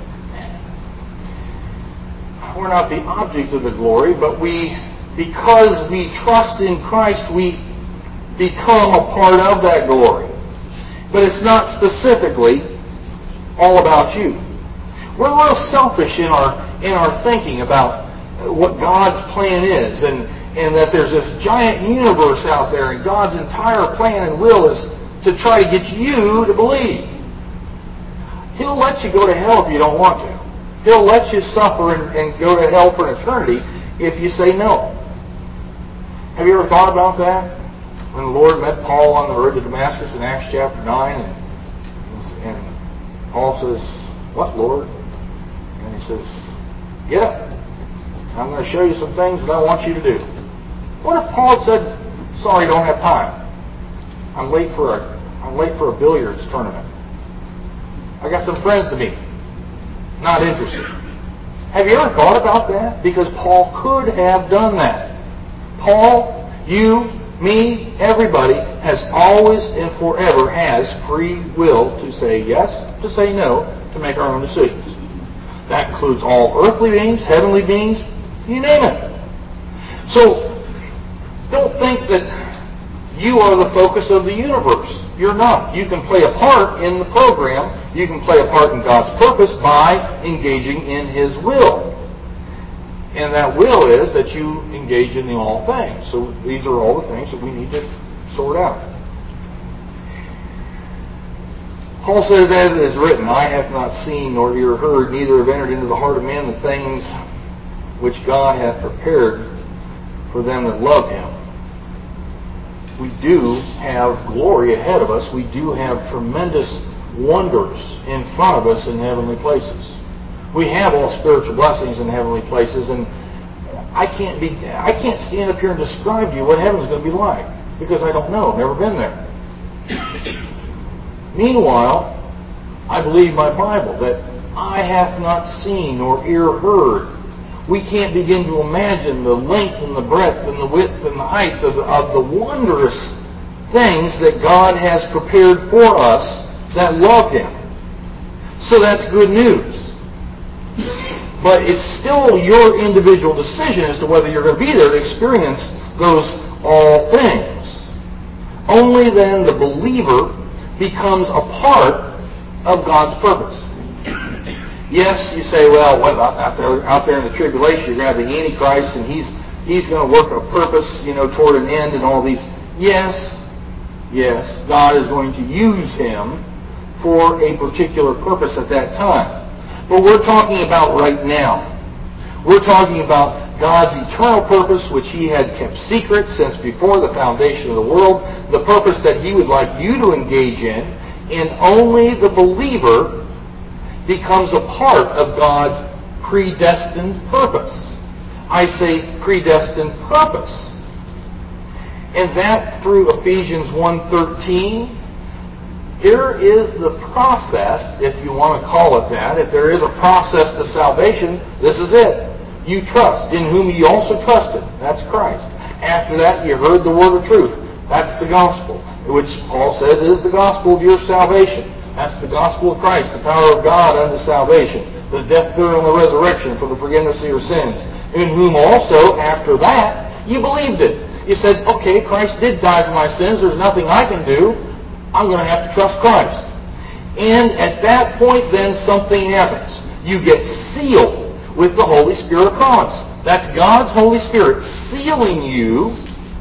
we're not the object of the glory, but because we trust in Christ, we become a part of that glory. But it's not specifically all about you. We're real selfish in our thinking about what God's plan is, and that there's this giant universe out there, and God's entire plan and will is to try to get you to believe. He'll let you go to hell if you don't want to. He'll let you suffer and go to hell for an eternity if you say no. Have you ever thought about that? When the Lord met Paul on the road to Damascus in Acts chapter 9, and Paul says, "What, Lord?" And he says, "Get up. I'm going to show you some things that I want you to do." What if Paul had said, "Sorry, don't have time. I'm late for a billiards tournament. I got some friends to meet. Not interested." Have you ever thought about that? Because Paul could have done that. Paul, you, me, everybody has always and forever has free will to say yes, to say no, to make our own decisions. That includes all earthly beings, heavenly beings, you name it. So, don't think that you are the focus of the universe. You're not. You can play a part in the program. You can play a part in God's purpose by engaging in His will. And that will is that you engage in the all things. So these are all the things that we need to sort out. Paul says, as it is written, "Eye hath not seen, nor ear heard, neither have entered into the heart of man the things which God hath prepared for them that love Him." We do have glory ahead of us. We do have tremendous wonders in front of us in heavenly places. We have all spiritual blessings in heavenly places, and I can't stand up here and describe to you what heaven's going to be like, because I don't know. I've never been there. Meanwhile, I believe my Bible that eye hath not seen nor ear heard. We can't begin to imagine the length and the breadth and the width and the height of the wondrous things that God has prepared for us that love Him. So that's good news. But it's still your individual decision as to whether you're going to be there to experience those all things. Only then the believer becomes a part of God's purpose. Yes, you say, well, what about out there in the tribulation? You're going to have the Antichrist, and he's going to work a purpose, toward an end and all these. Yes, God is going to use him for a particular purpose at that time. But we're talking about right now. We're talking about God's eternal purpose, which He had kept secret since before the foundation of the world, the purpose that He would like you to engage in, And only the believer becomes a part of God's predestined purpose. I say predestined purpose. And that through Ephesians 1:13, here is the process, if you want to call it that. If there is a process to salvation, this is it. You trust, in whom you also trusted. That's Christ. After that, you heard the word of truth. That's the gospel, which Paul says is the gospel of your salvation. That's the gospel of Christ, the power of God unto salvation, the death, burial, and the resurrection for the forgiveness of your sins. In whom also, after that, you believed it. You said, okay, Christ did die for my sins. There's nothing I can do. I'm going to have to trust Christ. And at that point, then, something happens. You get sealed with the Holy Spirit of promise. That's God's Holy Spirit sealing you,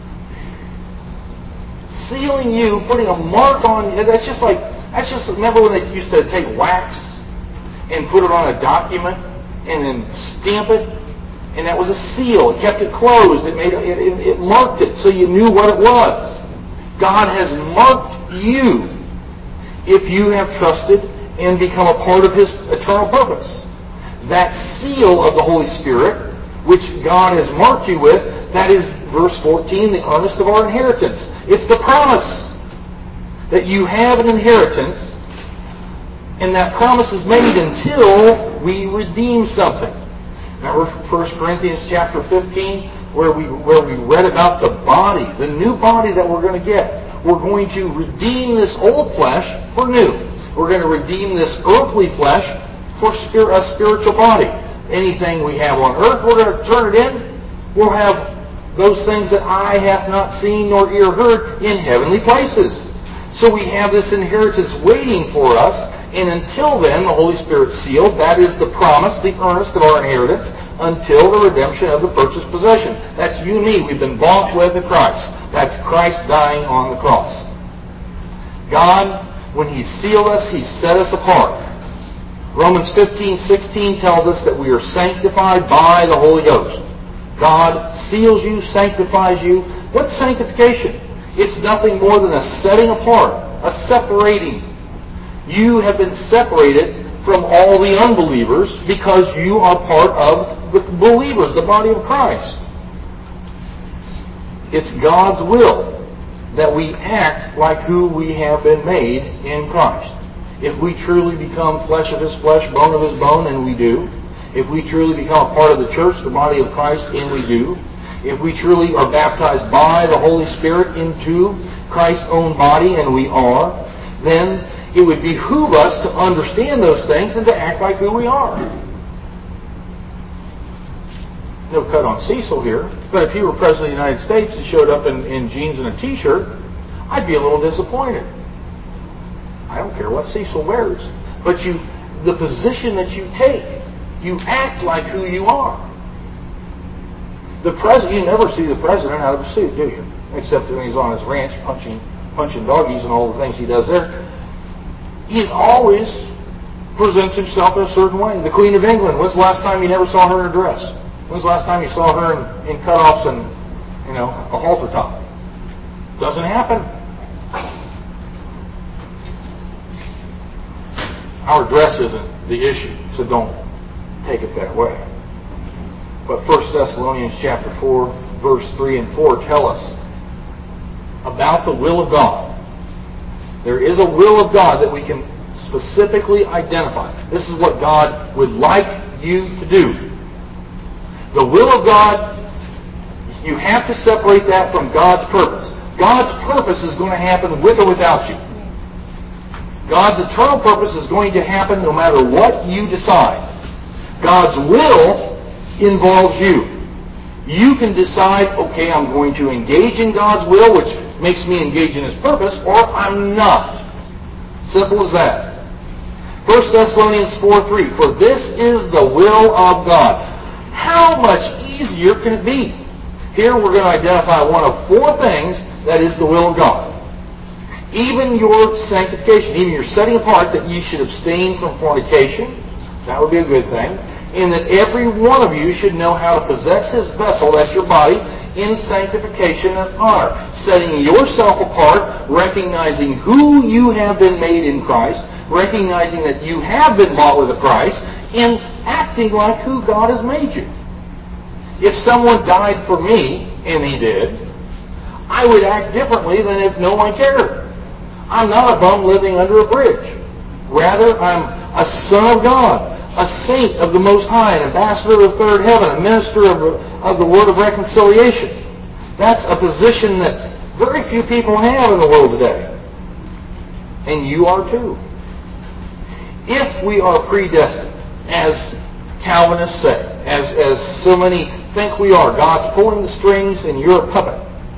putting a mark on you. That's just, remember when they used to take wax and put it on a document and then stamp it? And that was a seal. It kept it closed. It marked it so you knew what it was. God has marked you if you have trusted and become a part of His eternal purpose. That seal of the Holy Spirit, which God has marked you with, that is, verse 14, the earnest of our inheritance. It's the promise that you have an inheritance, and that promise is made until we redeem something. Remember 1 Corinthians chapter 15, where we read about the body, the new body that we're going to get. We're going to redeem this old flesh for new. We're going to redeem this earthly flesh for a spiritual body. Anything we have on earth, we're going to turn it in. We'll have those things that eye hath not seen nor ear heard in heavenly places. So we have this inheritance waiting for us. And until then, the Holy Spirit sealed. That is the promise, the earnest of our inheritance, until the redemption of the purchased possession. That's you and me. We've been bought with the Christ. That's Christ dying on the cross. God, when He sealed us, He set us apart. Romans 15:16 tells us that we are sanctified by the Holy Ghost. God seals you, sanctifies you. What's sanctification? It's nothing more than a setting apart, a separating. You have been separated from all the unbelievers because you are part of the believers, the body of Christ. It's God's will that we act like who we have been made in Christ. If we truly become flesh of His flesh, bone of His bone, and we do. If we truly become a part of the church, the body of Christ, and we do. If we truly are baptized by the Holy Spirit into Christ's own body, and we are, then it would behoove us to understand those things and to act like who we are. No cut on Cecil here, but if he were President of the United States and showed up in jeans and a T-shirt, I'd be a little disappointed. I don't care what Cecil wears, but the position that you take, you act like who you are. The president, you never see the president out of a suit, do you? Except when he's on his ranch punching doggies and all the things he does there. He always presents himself in a certain way. The Queen of England, when's the last time you never saw her in a dress? When's the last time you saw her in cutoffs and, a halter top? Doesn't happen. Our dress isn't the issue, so don't take it that way. But 1 Thessalonians chapter 4, verse 3 and 4 tell us about the will of God. There is a will of God that we can specifically identify. This is what God would like you to do. The will of God, you have to separate that from God's purpose. God's purpose is going to happen with or without you. God's eternal purpose is going to happen no matter what you decide. God's will involves you. You can decide, okay, I'm going to engage in God's will, which makes me engage in His purpose, or I'm not. Simple as that. 1 Thessalonians 4:3, for this is the will of God. How much easier can it be? Here we're going to identify one of four things that is the will of God. Even your sanctification, even your setting apart that you should abstain from fornication, that would be a good thing. in that every one of you should know how to possess his vessel, that's your body, in sanctification and honor, setting yourself apart, recognizing who you have been made in Christ, recognizing that you have been bought with a price, and acting like who God has made you. If someone died for me, and he did, I would act differently than if no one cared. I'm not a bum living under a bridge. Rather, I'm a son of God, a saint of the Most High, an ambassador of the third heaven, a minister of the word of reconciliation. That's a position that very few people have in the world today. And you are too. If we are predestined, as Calvinists say, as so many think we are, God's pulling the strings and you're a puppet,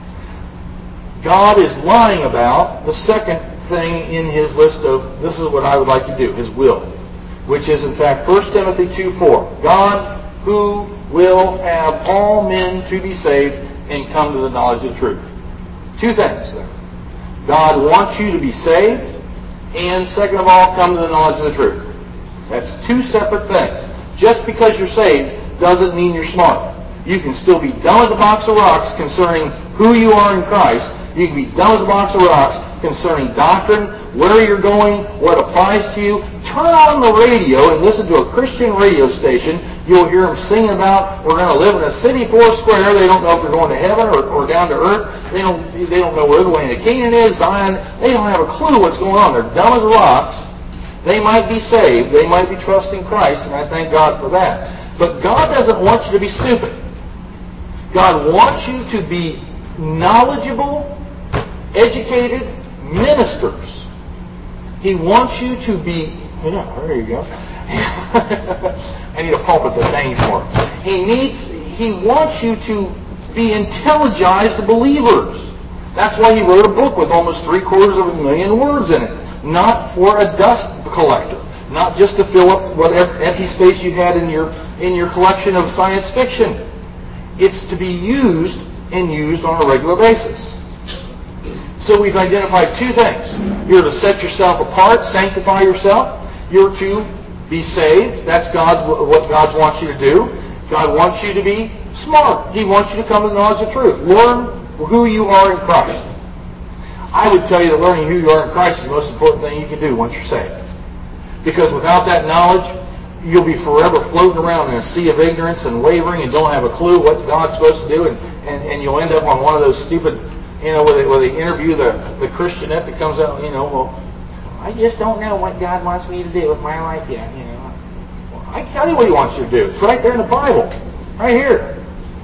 God is lying about the second thing in his list of, this is what I would like to do, his will, which is in fact 1 Timothy 2:4. God who will have all men to be saved and come to the knowledge of the truth. Two things there. God wants you to be saved, and second of all, come to the knowledge of the truth. That's two separate things. Just because you're saved doesn't mean you're smart. You can still be dumb as a box of rocks concerning who you are in Christ. You can be dumb as a box of rocks concerning doctrine, where you're going, what applies to you. Turn on the radio and listen to a Christian radio station. You'll hear them singing about, we're going to live in a city four square. They don't know if they're going to heaven or down to earth. They don't know where the way to Canaan is, Zion. They don't have a clue what's going on. They're dumb as rocks. They might be saved. They might be trusting Christ, and I thank God for that. But God doesn't want you to be stupid. God wants you to be knowledgeable, educated ministers. He wants you to be, there you go. I need a pulpit that hangs more. He wants you to be intelligized believers. That's why he wrote a book with almost 750,000 words in it. Not for a dust collector. Not just to fill up whatever empty space you had in your collection of science fiction. It's to be used and used on a regular basis. So we've identified two things. You're to set yourself apart, sanctify yourself. You're to be saved. That's what God wants you to do. God wants you to be smart. He wants you to come to the knowledge of truth. Learn who you are in Christ. I would tell you that learning who you are in Christ is the most important thing you can do once you're saved. Because without that knowledge, you'll be forever floating around in a sea of ignorance and wavering and don't have a clue what God's supposed to do, and you'll end up on one of those stupid, where they interview the Christianette that comes out, well, I just don't know what God wants me to do with my life yet, Well, I can tell you what He wants you to do. It's right there in the Bible. Right here.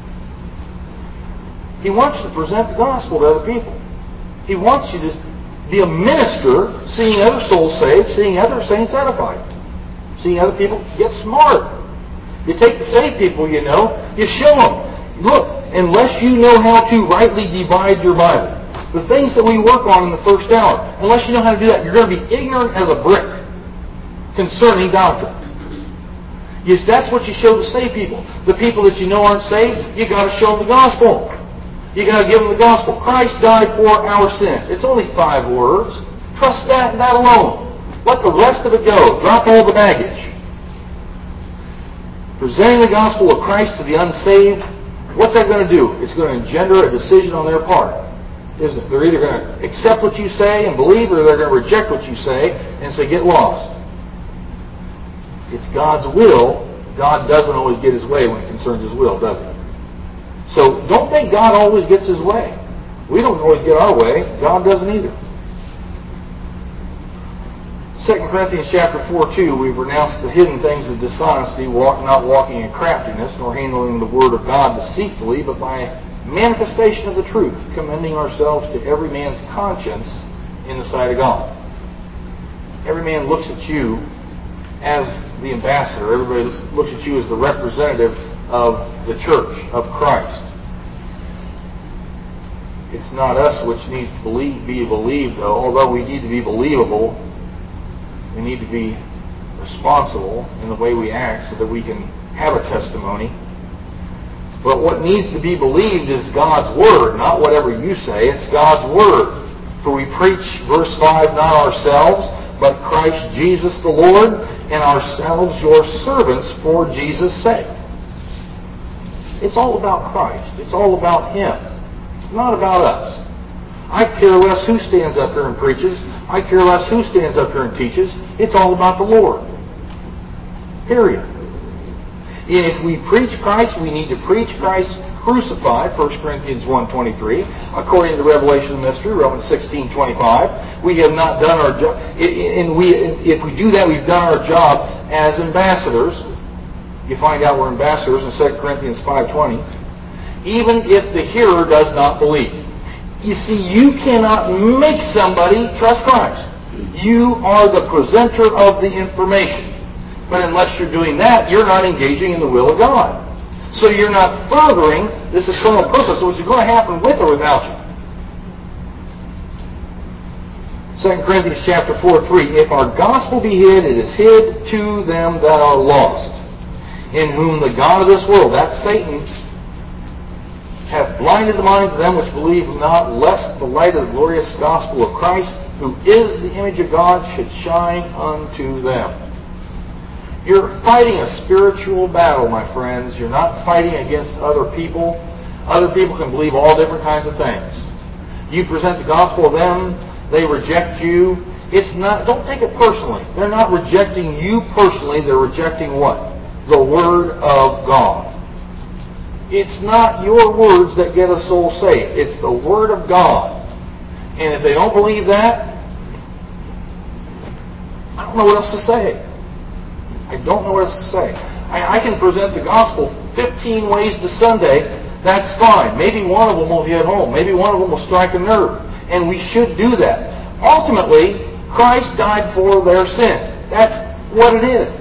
He wants you to present the gospel to other people. He wants you to be a minister, seeing other souls saved, seeing other saints edified, seeing other people get smart. You take the saved people you show them. Look, unless you know how to rightly divide your Bible, the things that we work on in the first hour, unless you know how to do that, you're going to be ignorant as a brick concerning doctrine. Yes, that's what you show the saved people. The people that you know aren't saved, you got to show them the gospel. You got to give them the gospel. Christ died for our sins. It's only 5 words. Trust that and that alone. Let the rest of it go. Drop all the baggage. Presenting the gospel of Christ to the unsaved, what's that going to do? It's going to engender a decision on their part. Isn't it? They're either going to accept what you say and believe, or they're going to reject what you say and say, get lost. It's God's will. God doesn't always get His way when it concerns His will, does He? So don't think God always gets His way. We don't always get our way. God doesn't either. 2 Corinthians chapter 4:2, we've renounced the hidden things of dishonesty, not walking in craftiness, nor handling the word of God deceitfully, but by manifestation of the truth, commending ourselves to every man's conscience in the sight of God. Every man looks at you as the ambassador. Everybody looks at you as the representative of the church, of Christ. It's not us which needs to be believed, though. Although we need to be believable, we need to be responsible in the way we act so that we can have a testimony. But what needs to be believed is God's Word, not whatever you say. It's God's Word. For we preach, verse 5, not ourselves, but Christ Jesus the Lord, and ourselves your servants for Jesus' sake. It's all about Christ. It's all about Him. It's not about us. I care less who stands up here and preaches. I care less who stands up here and teaches. It's all about the Lord. Period. And if we preach Christ, we need to preach Christ crucified, 1 Corinthians 1:23, according to the revelation of the mystery, Romans 16:25. We have not done our job, and if we do that, we've done our job as ambassadors. You find out we're ambassadors in 2 Corinthians 5:20. Even if the hearer does not believe. You see, you cannot make somebody trust Christ. You are the presenter of the information. But unless you're doing that, you're not engaging in the will of God. So you're not furthering this eternal purpose, which is going to happen with or without you. 2 Corinthians chapter 4:3, if our gospel be hid, it is hid to them that are lost, in whom the God of this world, that's Satan, hath blinded the minds of them which believe not, lest the light of the glorious gospel of Christ, who is the image of God, should shine unto them. You're fighting a spiritual battle, my friends. You're not fighting against other people. Other people can believe all different kinds of things. You present the gospel to them, they reject you. It's not. Don't take it personally. They're not rejecting you personally. They're rejecting what? The Word of God. It's not your words that get a soul saved. It's the Word of God. And if they don't believe that, I don't know what else to say. I don't know what else to say. I can present the gospel 15 ways to Sunday. That's fine. Maybe one of them will hit home. Maybe one of them will strike a nerve. And we should do that. Ultimately, Christ died for their sins. That's what it is.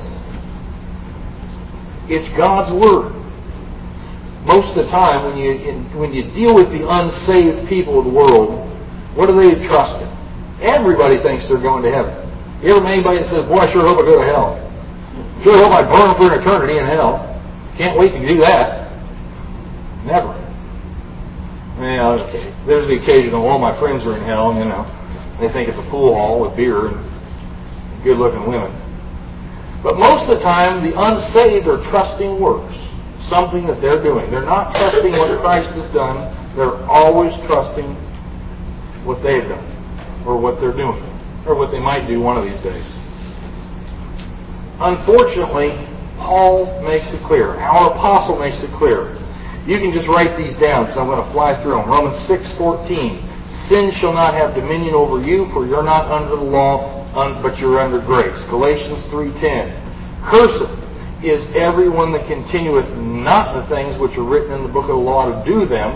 It's God's Word. Most of the time, when you deal with the unsaved people of the world, what do they trust in? Everybody thinks they're going to heaven. You ever met anybody that says, boy, I sure hope I go to hell? Sure hope I burn for an eternity in hell. Can't wait to do that. Never. Well, okay. There's the occasional, well, my friends are in hell, and, they think it's a pool hall with beer and good-looking women. But most of the time, the unsaved are trusting works. Something that they're doing. They're not trusting what Christ has done. They're always trusting what they've done, or what they're doing, or what they might do one of these days. Unfortunately, Paul makes it clear. Our apostle makes it clear. You can just write these down because I'm going to fly through them. Romans 6:14. Sin shall not have dominion over you, for you're not under the law, but you're under grace. Galatians 3:10. Cursed is everyone that continueth not the things which are written in the book of the law to do them,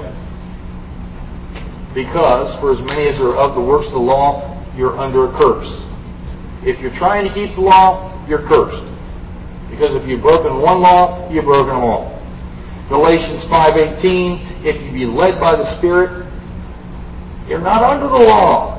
because for as many as are of the works of the law, you're under a curse. If you're trying to keep the law, you're cursed. Because if you've broken one law, you've broken them all. Galatians 5:18, if you be led by the Spirit, you're not under the law.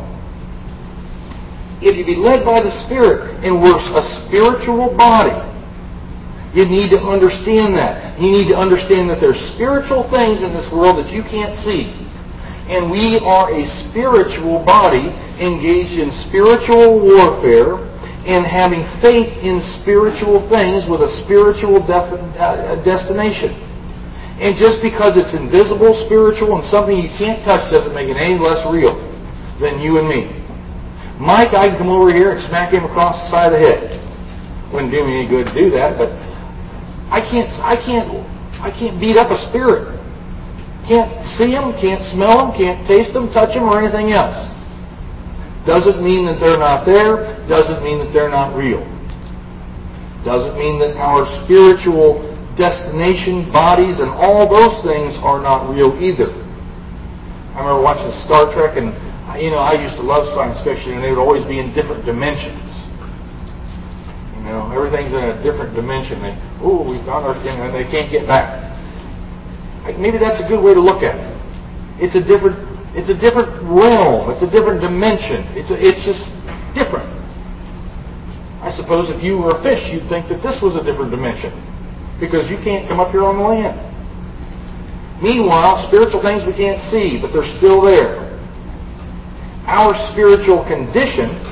If you be led by the Spirit, and we're a spiritual body, you need to understand that. You need to understand that there's spiritual things in this world that you can't see. And we are a spiritual body engaged in spiritual warfare and having faith in spiritual things with a spiritual destination. And just because it's invisible, spiritual, and something you can't touch doesn't make it any less real than you and me. Mike, I can come over here and smack him across the side of the head. Wouldn't do me any good to do that, but I can't beat up a spirit. Can't see them, can't smell them, can't taste them, touch them, or anything else. Doesn't mean that they're not there. Doesn't mean that they're not real. Doesn't mean that our spiritual destination, bodies, and all those things are not real either. I remember watching Star Trek, and I used to love science fiction, and they would always be in different dimensions. Everything's in a different dimension. We found our thing, and they can't get back. Maybe that's a good way to look at it. It's a different realm. It's a different dimension. It's just different. I suppose if you were a fish, you'd think that this was a different dimension because you can't come up here on the land. Meanwhile, spiritual things we can't see, but they're still there. Our spiritual condition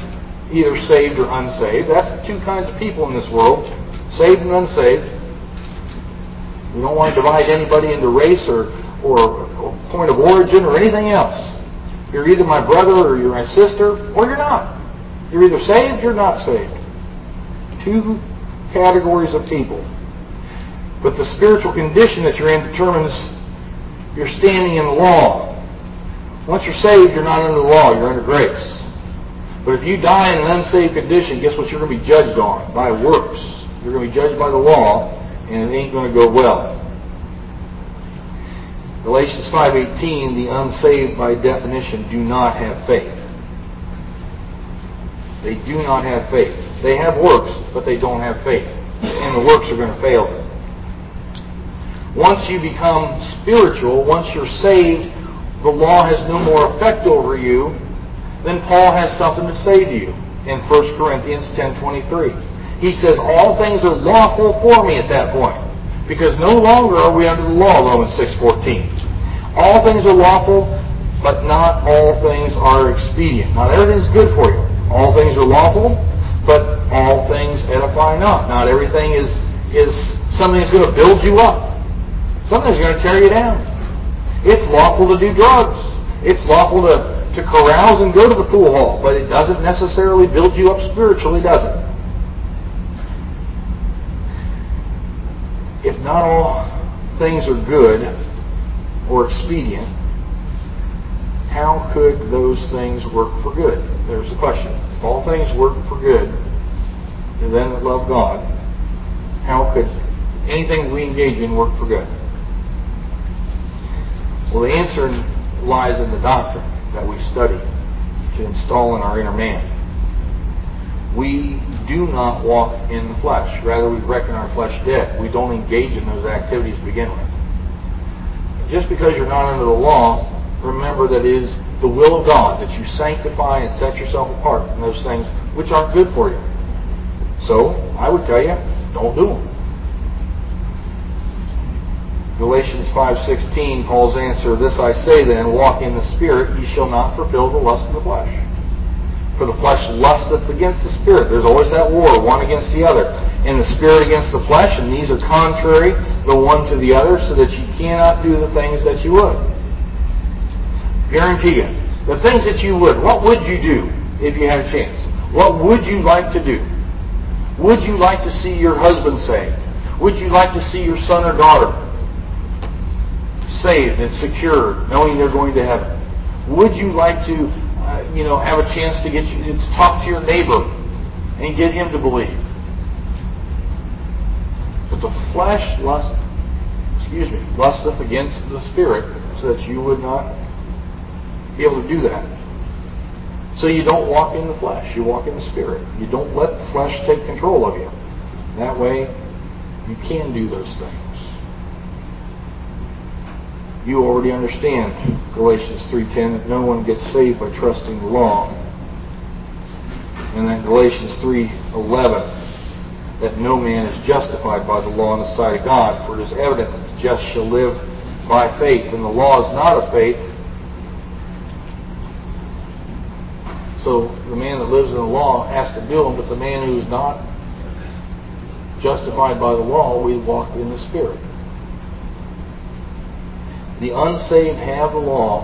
either saved or unsaved. That's the two kinds of people in this world, saved and unsaved. We don't want to divide anybody into race or point of origin or anything else. You're either my brother or you're my sister, or you're not. You're either saved or not saved. Two categories of people. But the spiritual condition that you're in determines your standing in the law. Once you're saved, you're not under the law, you're under grace. But if you die in an unsaved condition, guess what you're going to be judged on? By works. You're going to be judged by the law, and it ain't going to go well. Galatians 5:18, the unsaved by definition do not have faith. They do not have faith. They have works, but they don't have faith. And the works are going to fail them. Once you become spiritual, once you're saved, the law has no more effect over you, then Paul has something to say to you in 1 Corinthians 10:23. He says, all things are lawful for me at that point. Because no longer are we under the law, Romans 6:14. All things are lawful, but not all things are expedient. Not everything's good for you. All things are lawful, but all things edify not. Not everything is something that's going to build you up. Something's going to tear you down. It's lawful to do drugs. It's lawful to carouse and go to the pool hall, but it doesn't necessarily build you up spiritually, does it? If not all things are good or expedient, how could those things work for good? There's the question. If all things work for good to them that love God, how could anything we engage in work for good? Well, the answer lies in the doctrine that we study to install in our inner man. We do not walk in the flesh. Rather, we reckon our flesh dead. We don't engage in those activities to begin with. Just because you're not under the law, remember that it is the will of God that you sanctify and set yourself apart from those things which aren't good for you. So, I would tell you, don't do them. Galatians 5:16, Paul's answer, this I say then, walk in the Spirit, ye shall not fulfill the lust of the flesh. For the flesh lusteth against the Spirit. There's always that war, one against the other. And the Spirit against the flesh, and these are contrary the one to the other, so that you cannot do the things that you would. Guarantee you. The things that you would, what would you do if you had a chance? What would you like to do? Would you like to see your husband saved? Would you like to see your son or daughter saved and secure, knowing they're going to heaven? Would you like to have a chance to get you to talk to your neighbor and get him to believe? But the flesh lusteth against the Spirit, so that you would not be able to do that. So you don't walk in the flesh, you walk in the Spirit. You don't let the flesh take control of you. That way, you can do those things. You already understand Galatians 3:10 that no one gets saved by trusting the law. And then Galatians 3:11 that no man is justified by the law in the sight of God, for it is evident that the just shall live by faith, and the law is not of faith. So the man that lives in the law has to do them, but the man who is not justified by the law, we walk in the Spirit. The unsaved have the law.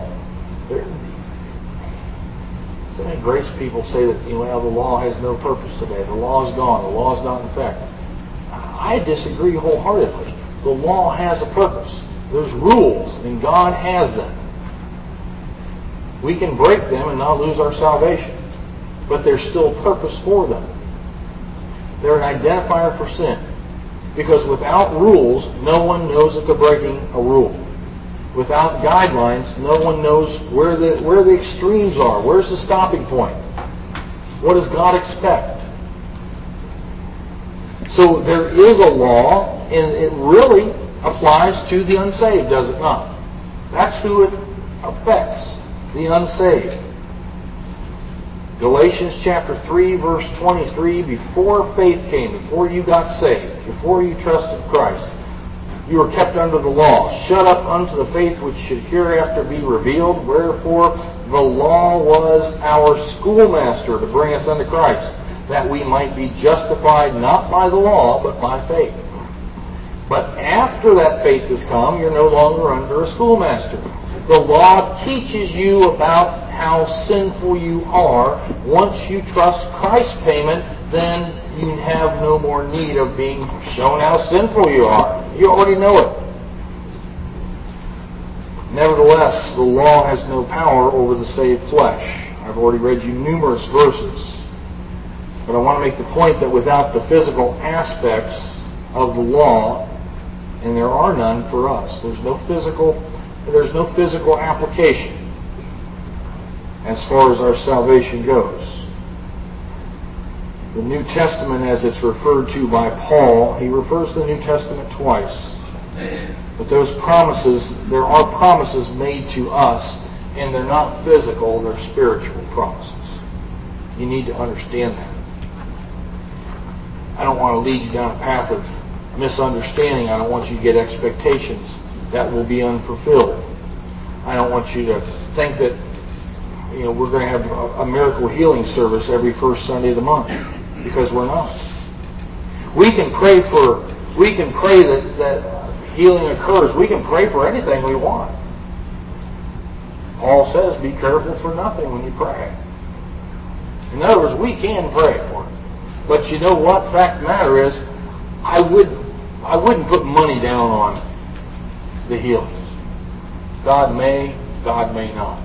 So many grace people say that the law has no purpose today. The law is gone. The law is not in effect. I disagree wholeheartedly. The law has a purpose. There's rules, and God has them. We can break them and not lose our salvation, but there's still purpose for them. They're an identifier for sin, because without rules, no one knows that they're breaking a rule. Without guidelines, no one knows where the extremes are. Where's the stopping point? What does God expect? So there is a law, and it really applies to the unsaved, does it not? That's who it affects, the unsaved. Galatians chapter 3, verse 23, before faith came, before you got saved, before you trusted Christ, You are kept under the law, shut up unto the faith which should hereafter be revealed. Wherefore the law was our schoolmaster to bring us unto Christ, that we might be justified not by the law, but by faith. But after that faith has come, you're no longer under a schoolmaster. The law teaches you about how sinful you are. Once you trust Christ's payment, then you have no more need of being shown how sinful you are. You already know it. Nevertheless, the law has no power over the saved flesh. I've already read you numerous verses. But I want to make the point that without the physical aspects of the law, and there are none for us, there's no physical application as far as our salvation goes. The New Testament, as it's referred to by Paul, he refers to the New Testament twice. But those promises, there are promises made to us, and they're not physical, they're spiritual promises. You need to understand that. I don't want to lead you down a path of misunderstanding. I don't want you to get expectations that will be unfulfilled. I don't want you to think that we're going to have a miracle healing service every first Sunday of the month, because we're not. We can pray that healing occurs. We can pray for anything we want. Paul says, be careful for nothing when you pray. In other words, we can pray for it. But you know what? The fact of the matter is, I wouldn't put money down on the healing. God may not.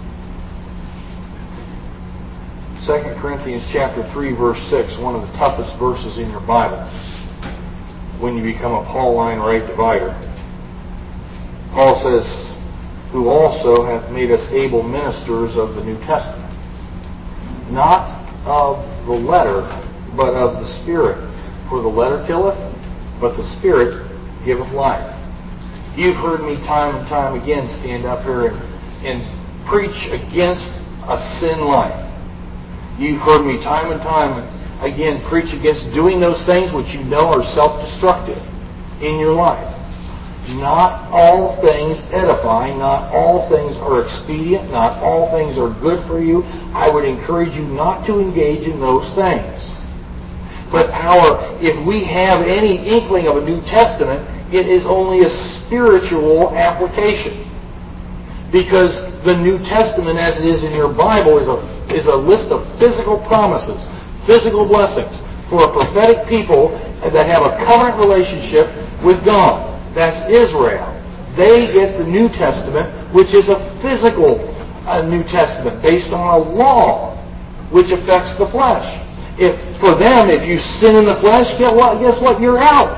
2 Corinthians chapter 3, verse 6, one of the toughest verses in your Bible, when you become a Pauline right divider. Paul says, who also hath made us able ministers of the New Testament, not of the letter, but of the Spirit. For the letter killeth, but the Spirit giveth life. You've heard me time and time again stand up here and preach against a sin life. You've heard me time and time again preach against doing those things which you know are self-destructive in your life. Not all things edify, not all things are expedient, not all things are good for you. I would encourage you not to engage in those things. But if we have any inkling of a New Testament, it is only a spiritual application. Because the New Testament, as it is in your Bible, is a list of physical promises, physical blessings for a prophetic people that have a covenant relationship with God. That's Israel. They get the New Testament, which is a physical New Testament based on a law which affects the flesh. For them, if you sin in the flesh, guess what? You're out.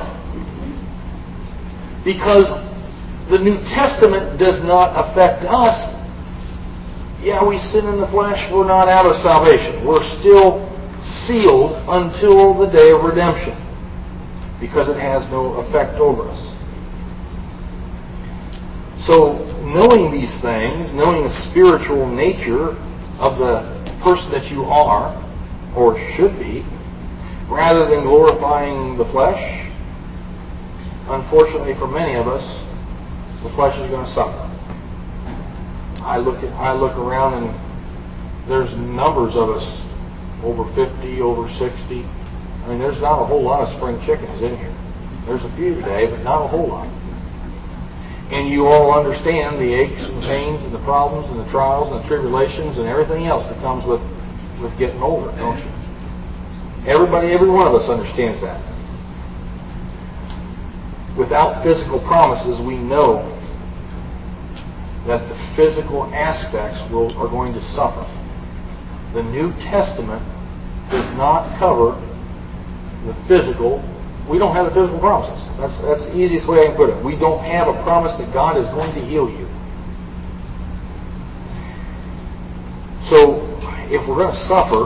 Because the New Testament does not affect us. Yeah, we sin in the flesh, we're not out of salvation. We're still sealed until the day of redemption, because it has no effect over us. So, knowing these things, knowing the spiritual nature of the person that you are, or should be, rather than glorifying the flesh, unfortunately for many of us, the flesh is going to suffer. I look around and there's numbers of us over 50, over 60. I mean, there's not a whole lot of spring chickens in here. There's a few today, but not a whole lot. And you all understand the aches and pains and the problems and the trials and the tribulations and everything else that comes with getting older, don't you? Every one of us understands that. Without physical promises, we know that the physical aspects are going to suffer. The New Testament does not cover the physical. We don't have the physical promises. That's the easiest way I can put it. We don't have a promise that God is going to heal you. So, if we're going to suffer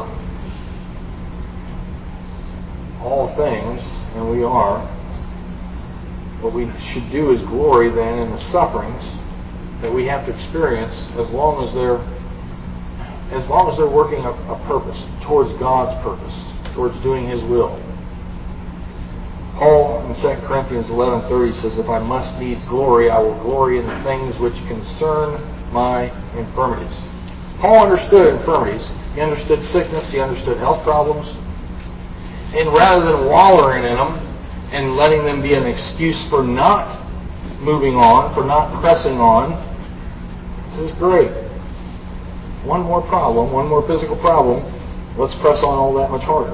all things, and we are, what we should do is glory then in the sufferings that we have to experience, as long as they're working a purpose towards God's purpose, towards doing His will. Paul in 2 Corinthians 11:30 says, "If I must needs glory, I will glory in the things which concern my infirmities." Paul understood infirmities. He understood sickness. He understood health problems. And rather than wallowing in them and letting them be an excuse for not moving on, for not pressing on, this is great. One more problem, one more physical problem. Let's press on all that much harder.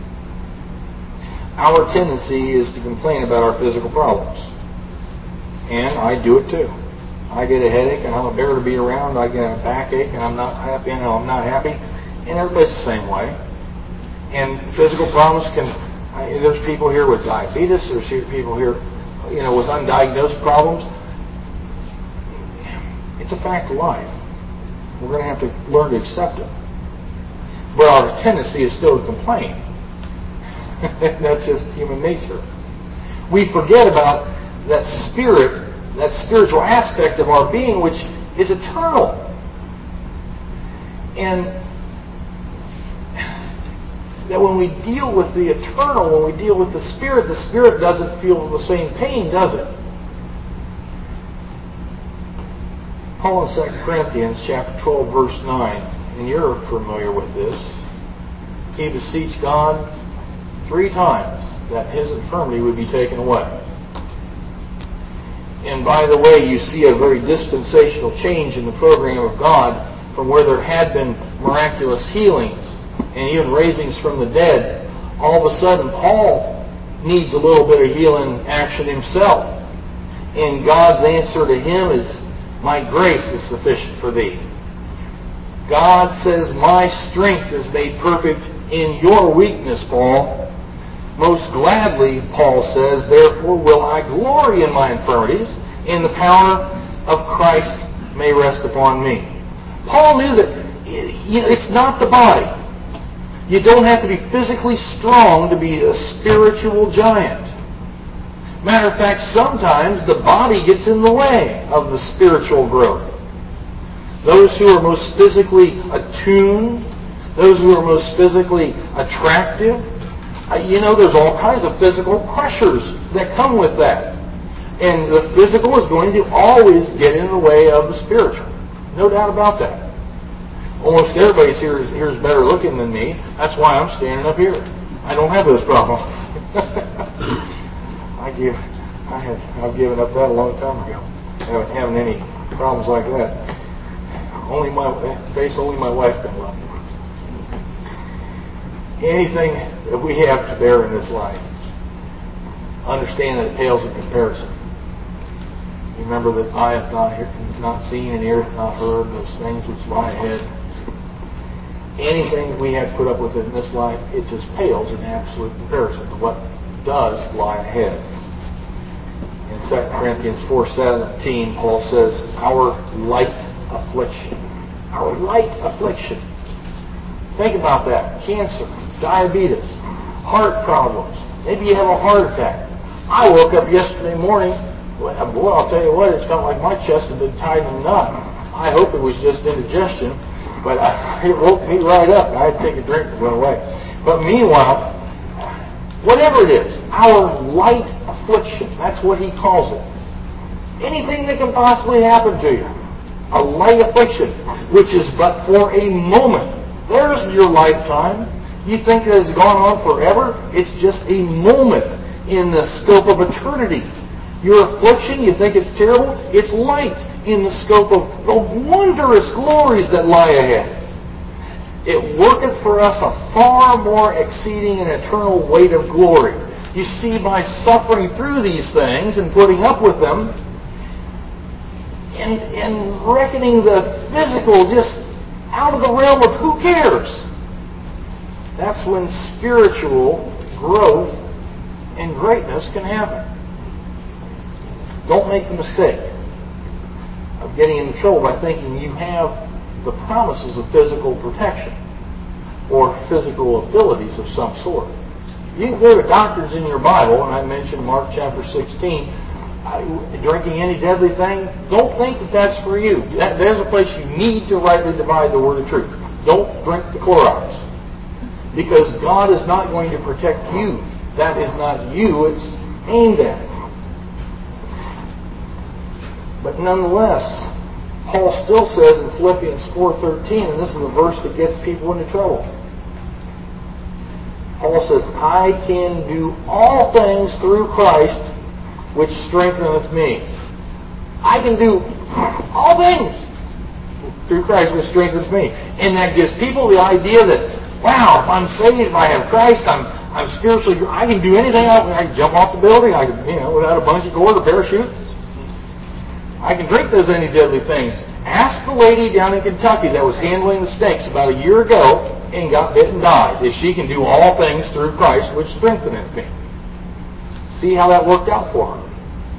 Our tendency is to complain about our physical problems. And I do it too. I get a headache and I'm a bear to be around. I get a backache and I'm not happy. I'm not happy. And everybody's the same way. And physical problems there's people here with diabetes. There's people here, with undiagnosed problems. It's a fact of life. We're going to have to learn to accept it. But our tendency is still to complain. That's just human nature. We forget about that spiritual aspect of our being, which is eternal. And that when we deal with the eternal, when we deal with the Spirit doesn't feel the same pain, does it? Paul in 2 Corinthians chapter 12, verse 9, and you're familiar with this. He beseeched God 3 times that his infirmity would be taken away. And by the way, you see a very dispensational change in the program of God from where there had been miraculous healings and even raisings from the dead. All of a sudden, Paul needs a little bit of healing action himself. And God's answer to him is, "My grace is sufficient for thee." God says, "My strength is made perfect in your weakness, Paul. Most gladly," Paul says, "therefore will I glory in my infirmities, and the power of Christ may rest upon me." Paul knew that it's not the body. You don't have to be physically strong to be a spiritual giant. Matter of fact, sometimes the body gets in the way of the spiritual growth. Those who are most physically attuned, those who are most physically attractive, there's all kinds of physical pressures that come with that. And the physical is going to always get in the way of the spiritual. No doubt about that. Almost everybody here is better looking than me. That's why I'm standing up here. I don't have those problems. I've given up that a long time ago. I haven't having any problems like that. Only my wife can love me. Anything that we have to bear in this life, understand that it pales in comparison. Remember that eye hath not seen and ear hath not heard those things which lie ahead. Anything that we have to put up with in this life, it just pales in absolute comparison to what does lie ahead. In 2 Corinthians 4:17, Paul says, "Our light affliction." Our light affliction. Think about that. Cancer, diabetes, heart problems. Maybe you have a heart attack. I woke up yesterday morning. Well, I'll tell you what, it's felt like my chest had been tied in a knot. I hope it was just indigestion, but it woke me right up. I had to take a drink and went away. But meanwhile, whatever it is, our light affliction, that's what he calls it. Anything that can possibly happen to you. A light affliction, which is but for a moment. There's your lifetime. You think that it's gone on forever? It's just a moment in the scope of eternity. Your affliction, you think it's terrible? It's light in the scope of the wondrous glories that lie ahead. It worketh for us a far more exceeding and eternal weight of glory. You see, by suffering through these things and putting up with them, and reckoning the physical just out of the realm of who cares, that's when spiritual growth and greatness can happen. Don't make the mistake of getting into trouble by thinking you have the promises of physical protection or physical abilities of some sort. You can go to doctors in your Bible, and I mentioned Mark chapter 16, drinking any deadly thing. Don't think that that's for you. There's a place you need to rightly divide the word of truth. Don't drink the Clorox, because God is not going to protect you That is not you, it's aimed at. But nonetheless, Paul still says in Philippians 4:13, and this is a verse that gets people into trouble. Paul says, I can do all things through Christ, which strengtheneth me. I can do all things through Christ, which strengthens me. And that gives people the idea that, wow, if I'm saved, if I have Christ, I'm spiritually, I can do anything. I can jump off the building, I can, without a bungee cord or parachute. I can drink those any deadly things. Ask the lady down in Kentucky that was handling the snakes about a year ago and got bit and died, if she can do all things through Christ, which strengtheneth me. See how that worked out for her.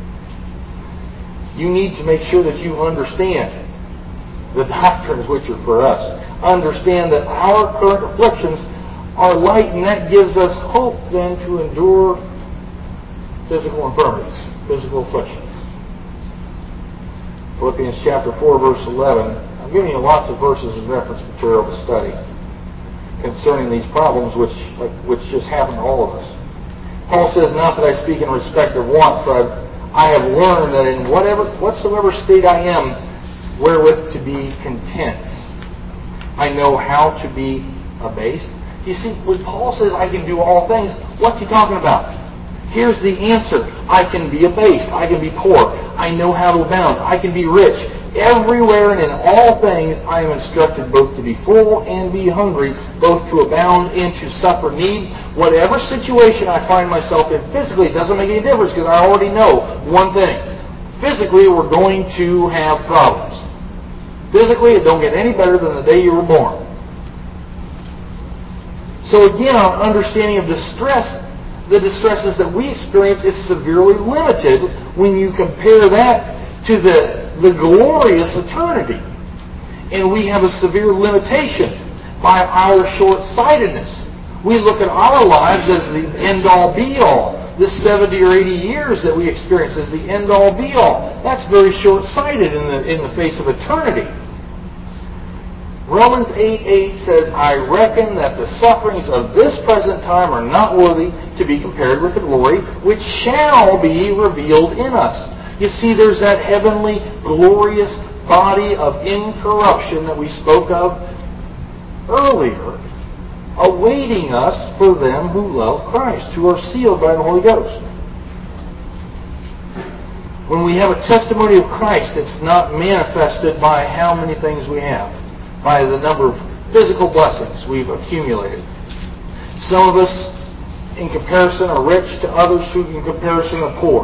You need to make sure that you understand the doctrines which are for us. Understand that our current afflictions are light, and that gives us hope then to endure physical infirmities, physical afflictions. Philippians chapter 4, verse 11. I'm giving you lots of verses and reference material to study concerning these problems which just happen to all of us. Paul says, not that I speak in respect of want, for I have learned that in whatsoever state I am, wherewith to be content. I know how to be abased. You see, when Paul says I can do all things, what's he talking about? Here's the answer. I can be abased. I can be poor. I know how to abound. I can be rich. Everywhere and in all things I am instructed both to be full and be hungry, both to abound and to suffer need. Whatever situation I find myself in physically, it doesn't make any difference because I already know one thing. Physically, we're going to have problems. Physically, it don't get any better than the day you were born. So again, our understanding of distress, the distresses that we experience, is severely limited when you compare that to the glorious eternity. And we have a severe limitation by our short-sightedness. We look at our lives as the end-all, be-all. This 70 or 80 years that we experience as the end-all, be-all. That's very short-sighted in the face of eternity. Romans 8:8 says, I reckon that the sufferings of this present time are not worthy to be compared with the glory which shall be revealed in us. You see, there's that heavenly, glorious body of incorruption that we spoke of earlier, awaiting us for them who love Christ, who are sealed by the Holy Ghost. When we have a testimony of Christ, it's not manifested by how many things we have, by the number of physical blessings we've accumulated. Some of us, in comparison, are rich to others who, in comparison, are poor.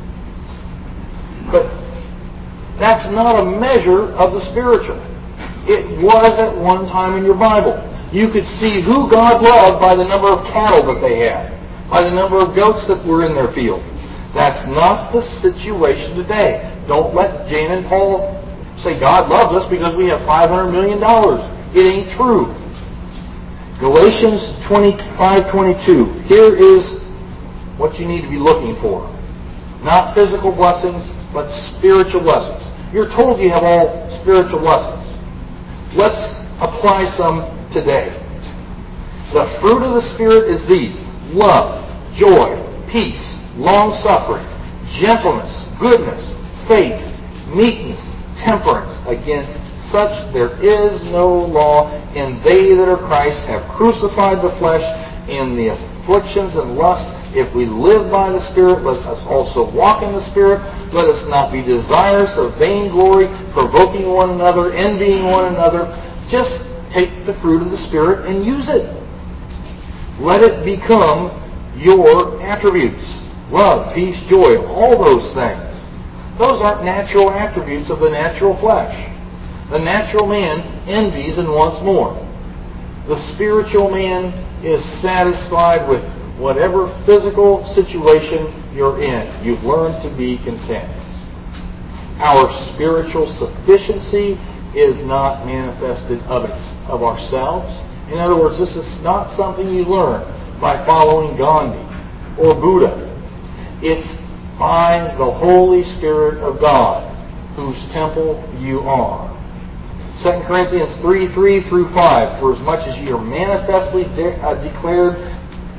But that's not a measure of the spiritual. It was at one time in your Bible. You could see who God loved by the number of cattle that they had, by the number of goats that were in their field. That's not the situation today. Don't let Jane and Paul say God loves us because we have $500 million. It ain't true. Galatians 5:22. Here is what you need to be looking for. Not physical blessings, but spiritual blessings. You're told you have all spiritual blessings. Let's apply some today. The fruit of the Spirit is these: love, joy, peace, long-suffering, gentleness, goodness, faith, meekness, temperance. Against such there is no law, and they that are Christ have crucified the flesh in the afflictions and lusts. If we live by the Spirit, let us also walk in the Spirit. Let us not be desirous of vainglory, provoking one another, envying one another. Just take the fruit of the Spirit and use it. Let it become your attributes. Love, peace, joy, all those things. Those aren't natural attributes of the natural flesh. The natural man envies and wants more. The spiritual man is satisfied with whatever physical situation you're in. You've learned to be content. Our spiritual sufficiency is not manifested of ourselves. In other words, this is not something you learn by following Gandhi or Buddha. It's by the Holy Spirit of God, whose temple you are. 2 Corinthians 3:3-5. For as much as ye are manifestly declared to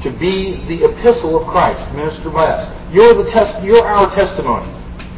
to be the epistle of Christ, ministered by us. You're our testimony.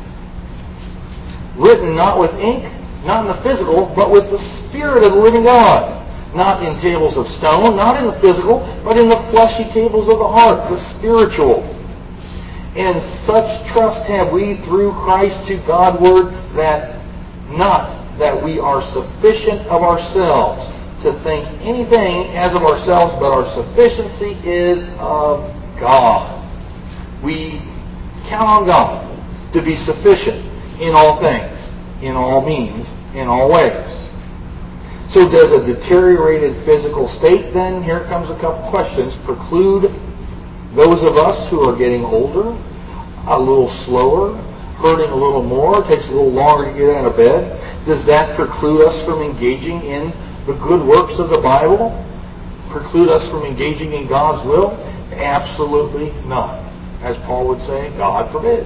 Written not with ink, not in the physical, but with the Spirit of the living God. Not in tables of stone, not in the physical, but in the fleshy tables of the heart, the spiritual. And such trust have we through Christ to Godward, that not that we are sufficient of ourselves to think anything as of ourselves, but our sufficiency is of God. We count on God to be sufficient in all things, in all means, in all ways. So does a deteriorated physical state then, here comes a couple questions, preclude those of us who are getting older, a little slower, hurting a little more, takes a little longer to get out of bed? Does that preclude us from engaging in the good works of the Bible? Preclude us from engaging in God's will? Absolutely not. As Paul would say, God forbid.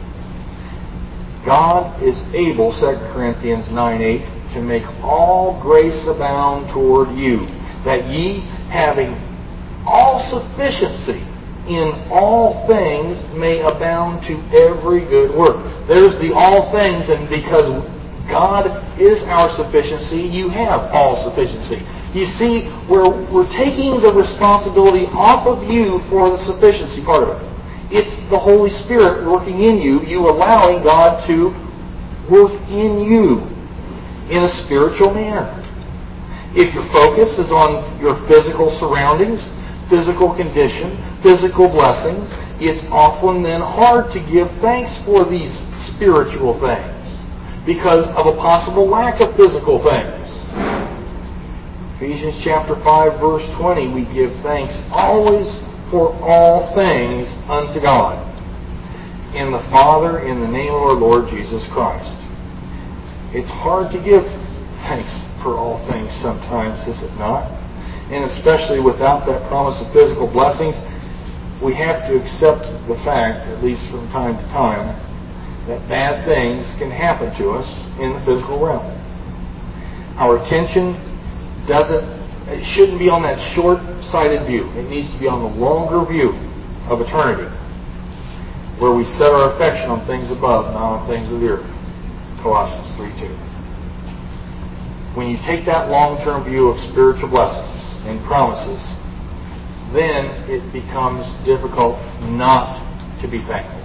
God is able, 2 Corinthians 9:8, to make all grace abound toward you, that ye, having all sufficiency in all things, may abound to every good work. There's the all things, and because God is our sufficiency, you have all sufficiency. You see, we're taking the responsibility off of you for the sufficiency part of it. It's the Holy Spirit working in you, you allowing God to work in you in a spiritual manner. If your focus is on your physical surroundings, physical condition, physical blessings, it's often then hard to give thanks for these spiritual things because of a possible lack of physical things. Ephesians chapter 5, verse 20, we give thanks always for all things unto God and the Father in the name of our Lord Jesus Christ. It's hard to give thanks for all things sometimes, is it not? And especially without that promise of physical blessings, we have to accept the fact, at least from time to time, that bad things can happen to us in the physical realm. Our attention shouldn't be on that short-sighted view. It needs to be on the longer view of eternity, where we set our affection on things above, not on things of the earth. Colossians 3:2. When you take that long-term view of spiritual blessings and promises, then it becomes difficult not to be thankful.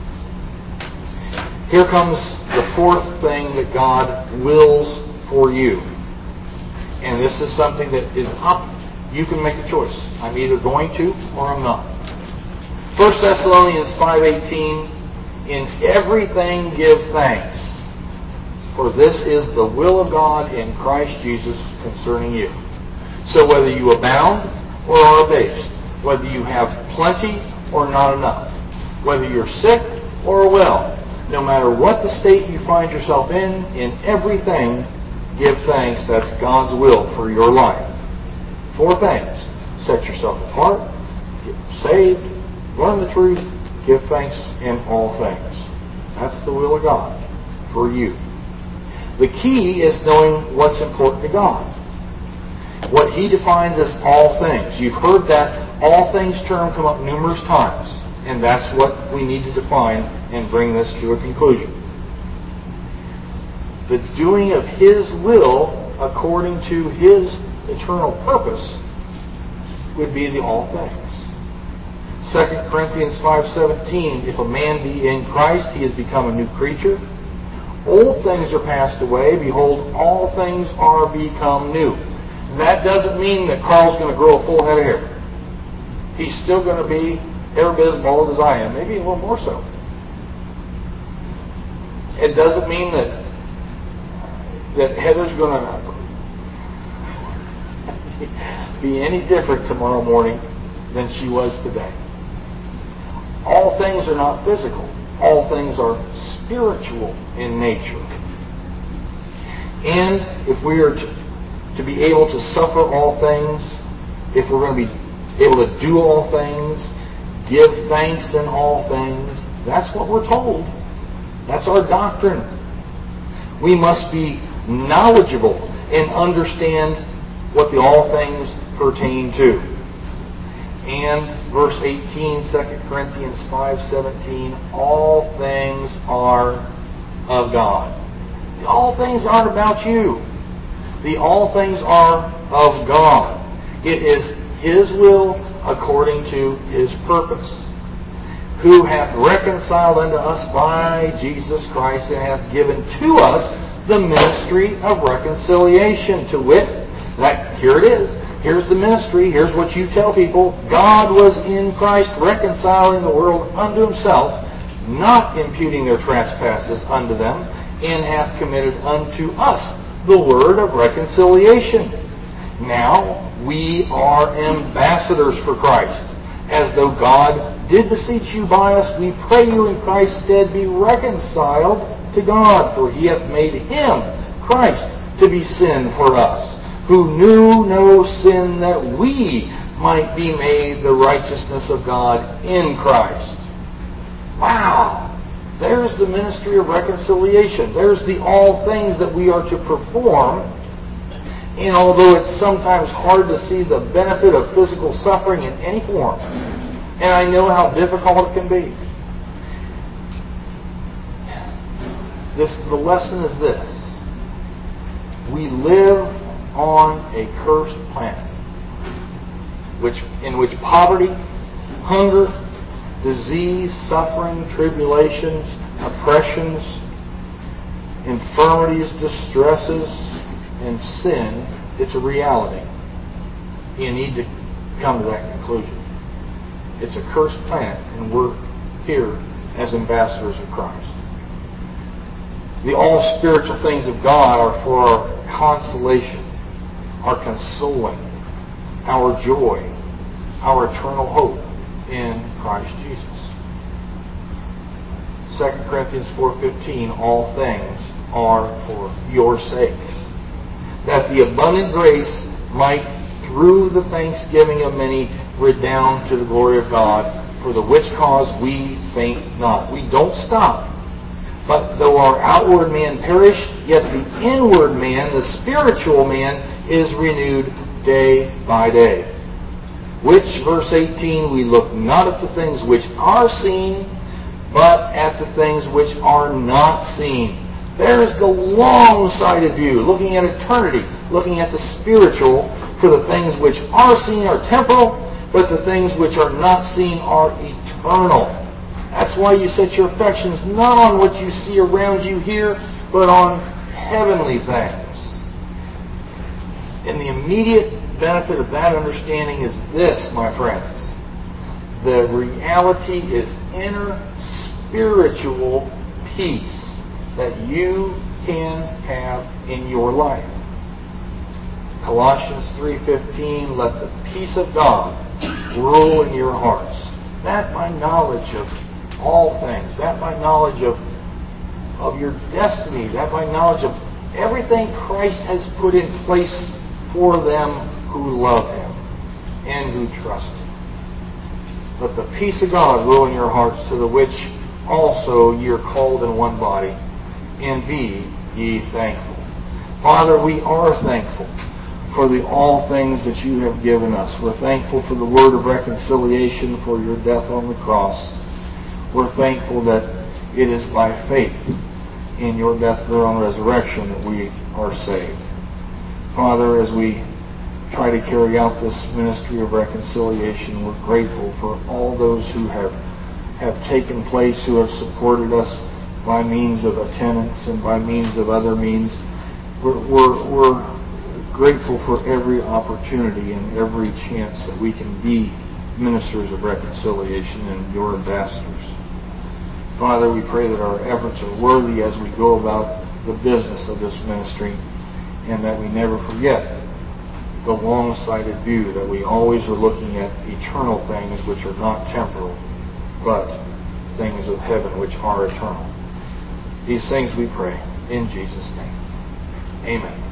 Here comes the fourth thing that God wills for you. And this is something that is up. You can make a choice. I'm either going to or I'm not. 1 Thessalonians 5:18, in everything give thanks, for this is the will of God in Christ Jesus concerning you. So whether you abound or are abased, whether you have plenty or not enough, whether you're sick or well, no matter what the state you find yourself in everything, give thanks. That's God's will for your life. 4 things. Set yourself apart, get saved, learn the truth, give thanks in all things. That's the will of God for you. The key is knowing what's important to God. What He defines as all things. You've heard that all things term come up numerous times. And that's what we need to define and bring this to a conclusion. The doing of His will according to His eternal purpose would be the all things. 2 Corinthians 5:17, if a man be in Christ, he has become a new creature. Old things are passed away. Behold, all things are become new. That doesn't mean that Carl's going to grow a full head of hair. He's still going to be every bit as bald as I am, maybe a little more so. It doesn't mean that Heather's going to be any different tomorrow morning than she was today. All things are not physical. All things are spiritual in nature. And if we are to be able to suffer all things, if we're going to be able to do all things, give thanks in all things, that's what we're told. That's our doctrine. We must be knowledgeable and understand what the all things pertain to. And verse 18, 2 Corinthians 5:17, all things are of God. The all things aren't about you. The all things are of God. It is His will according to His purpose, who hath reconciled unto us by Jesus Christ, and hath given to us the ministry of reconciliation, to wit, here it is. Here's the ministry. Here's what you tell people. God was in Christ reconciling the world unto Himself, not imputing their trespasses unto them, and hath committed unto us the word of reconciliation. Now we are ambassadors for Christ, as though God did beseech you by us. We pray you in Christ's stead be reconciled to God, for He hath made Him, Christ, to be sin for us, who knew no sin, that we might be made the righteousness of God in Christ. Wow! There's the ministry of reconciliation. There's the all things that we are to perform. And although it's sometimes hard to see the benefit of physical suffering in any form, and I know how difficult it can be, the lesson is this. We live on a cursed planet, in which poverty, hunger, disease, suffering, tribulations, oppressions, infirmities, distresses, and sin, it's a reality. You need to come to that conclusion. It's a cursed planet, and we're here as ambassadors of Christ. The all spiritual things of God are for our consolation, our consoling, our joy, our eternal hope in Christ Jesus. 2 Corinthians 4:15, all things are for your sakes, that the abundant grace might, through the thanksgiving of many, redound to the glory of God, for the which cause we faint not. We don't stop. But though our outward man perish, yet the inward man, the spiritual man, is renewed day by day. Which, verse 18, we look not at the things which are seen, but at the things which are not seen. There's the long-sighted view, looking at eternity, looking at the spiritual. For the things which are seen are temporal, but the things which are not seen are eternal. That's why you set your affections not on what you see around you here, but on heavenly things. And the immediate benefit of that understanding is this, my friends. The reality is inner spiritual peace that you can have in your life. Colossians 3:15, let the peace of God rule in your hearts. That by knowledge of all things, that by knowledge of your destiny, that by knowledge of everything Christ has put in place for them who love Him and who trust Him. Let the peace of God rule in your hearts, to the which also ye are called in one body, and be ye thankful. Father, we are thankful for the all things that you have given us. We're thankful for the word of reconciliation, for your death on the cross. We're thankful that it is by faith in your death, burial, and resurrection that we are saved. Father, as we try to carry out this ministry of reconciliation, we're grateful for all those who have taken place, who have supported us by means of attendance and by means of other means. We're grateful for every opportunity and every chance that we can be ministers of reconciliation and your ambassadors. Father, we pray that our efforts are worthy as we go about the business of this ministry, and that we never forget the long-sighted view, that we always are looking at eternal things which are not temporal, but things of heaven which are eternal. These things we pray in Jesus' name. Amen.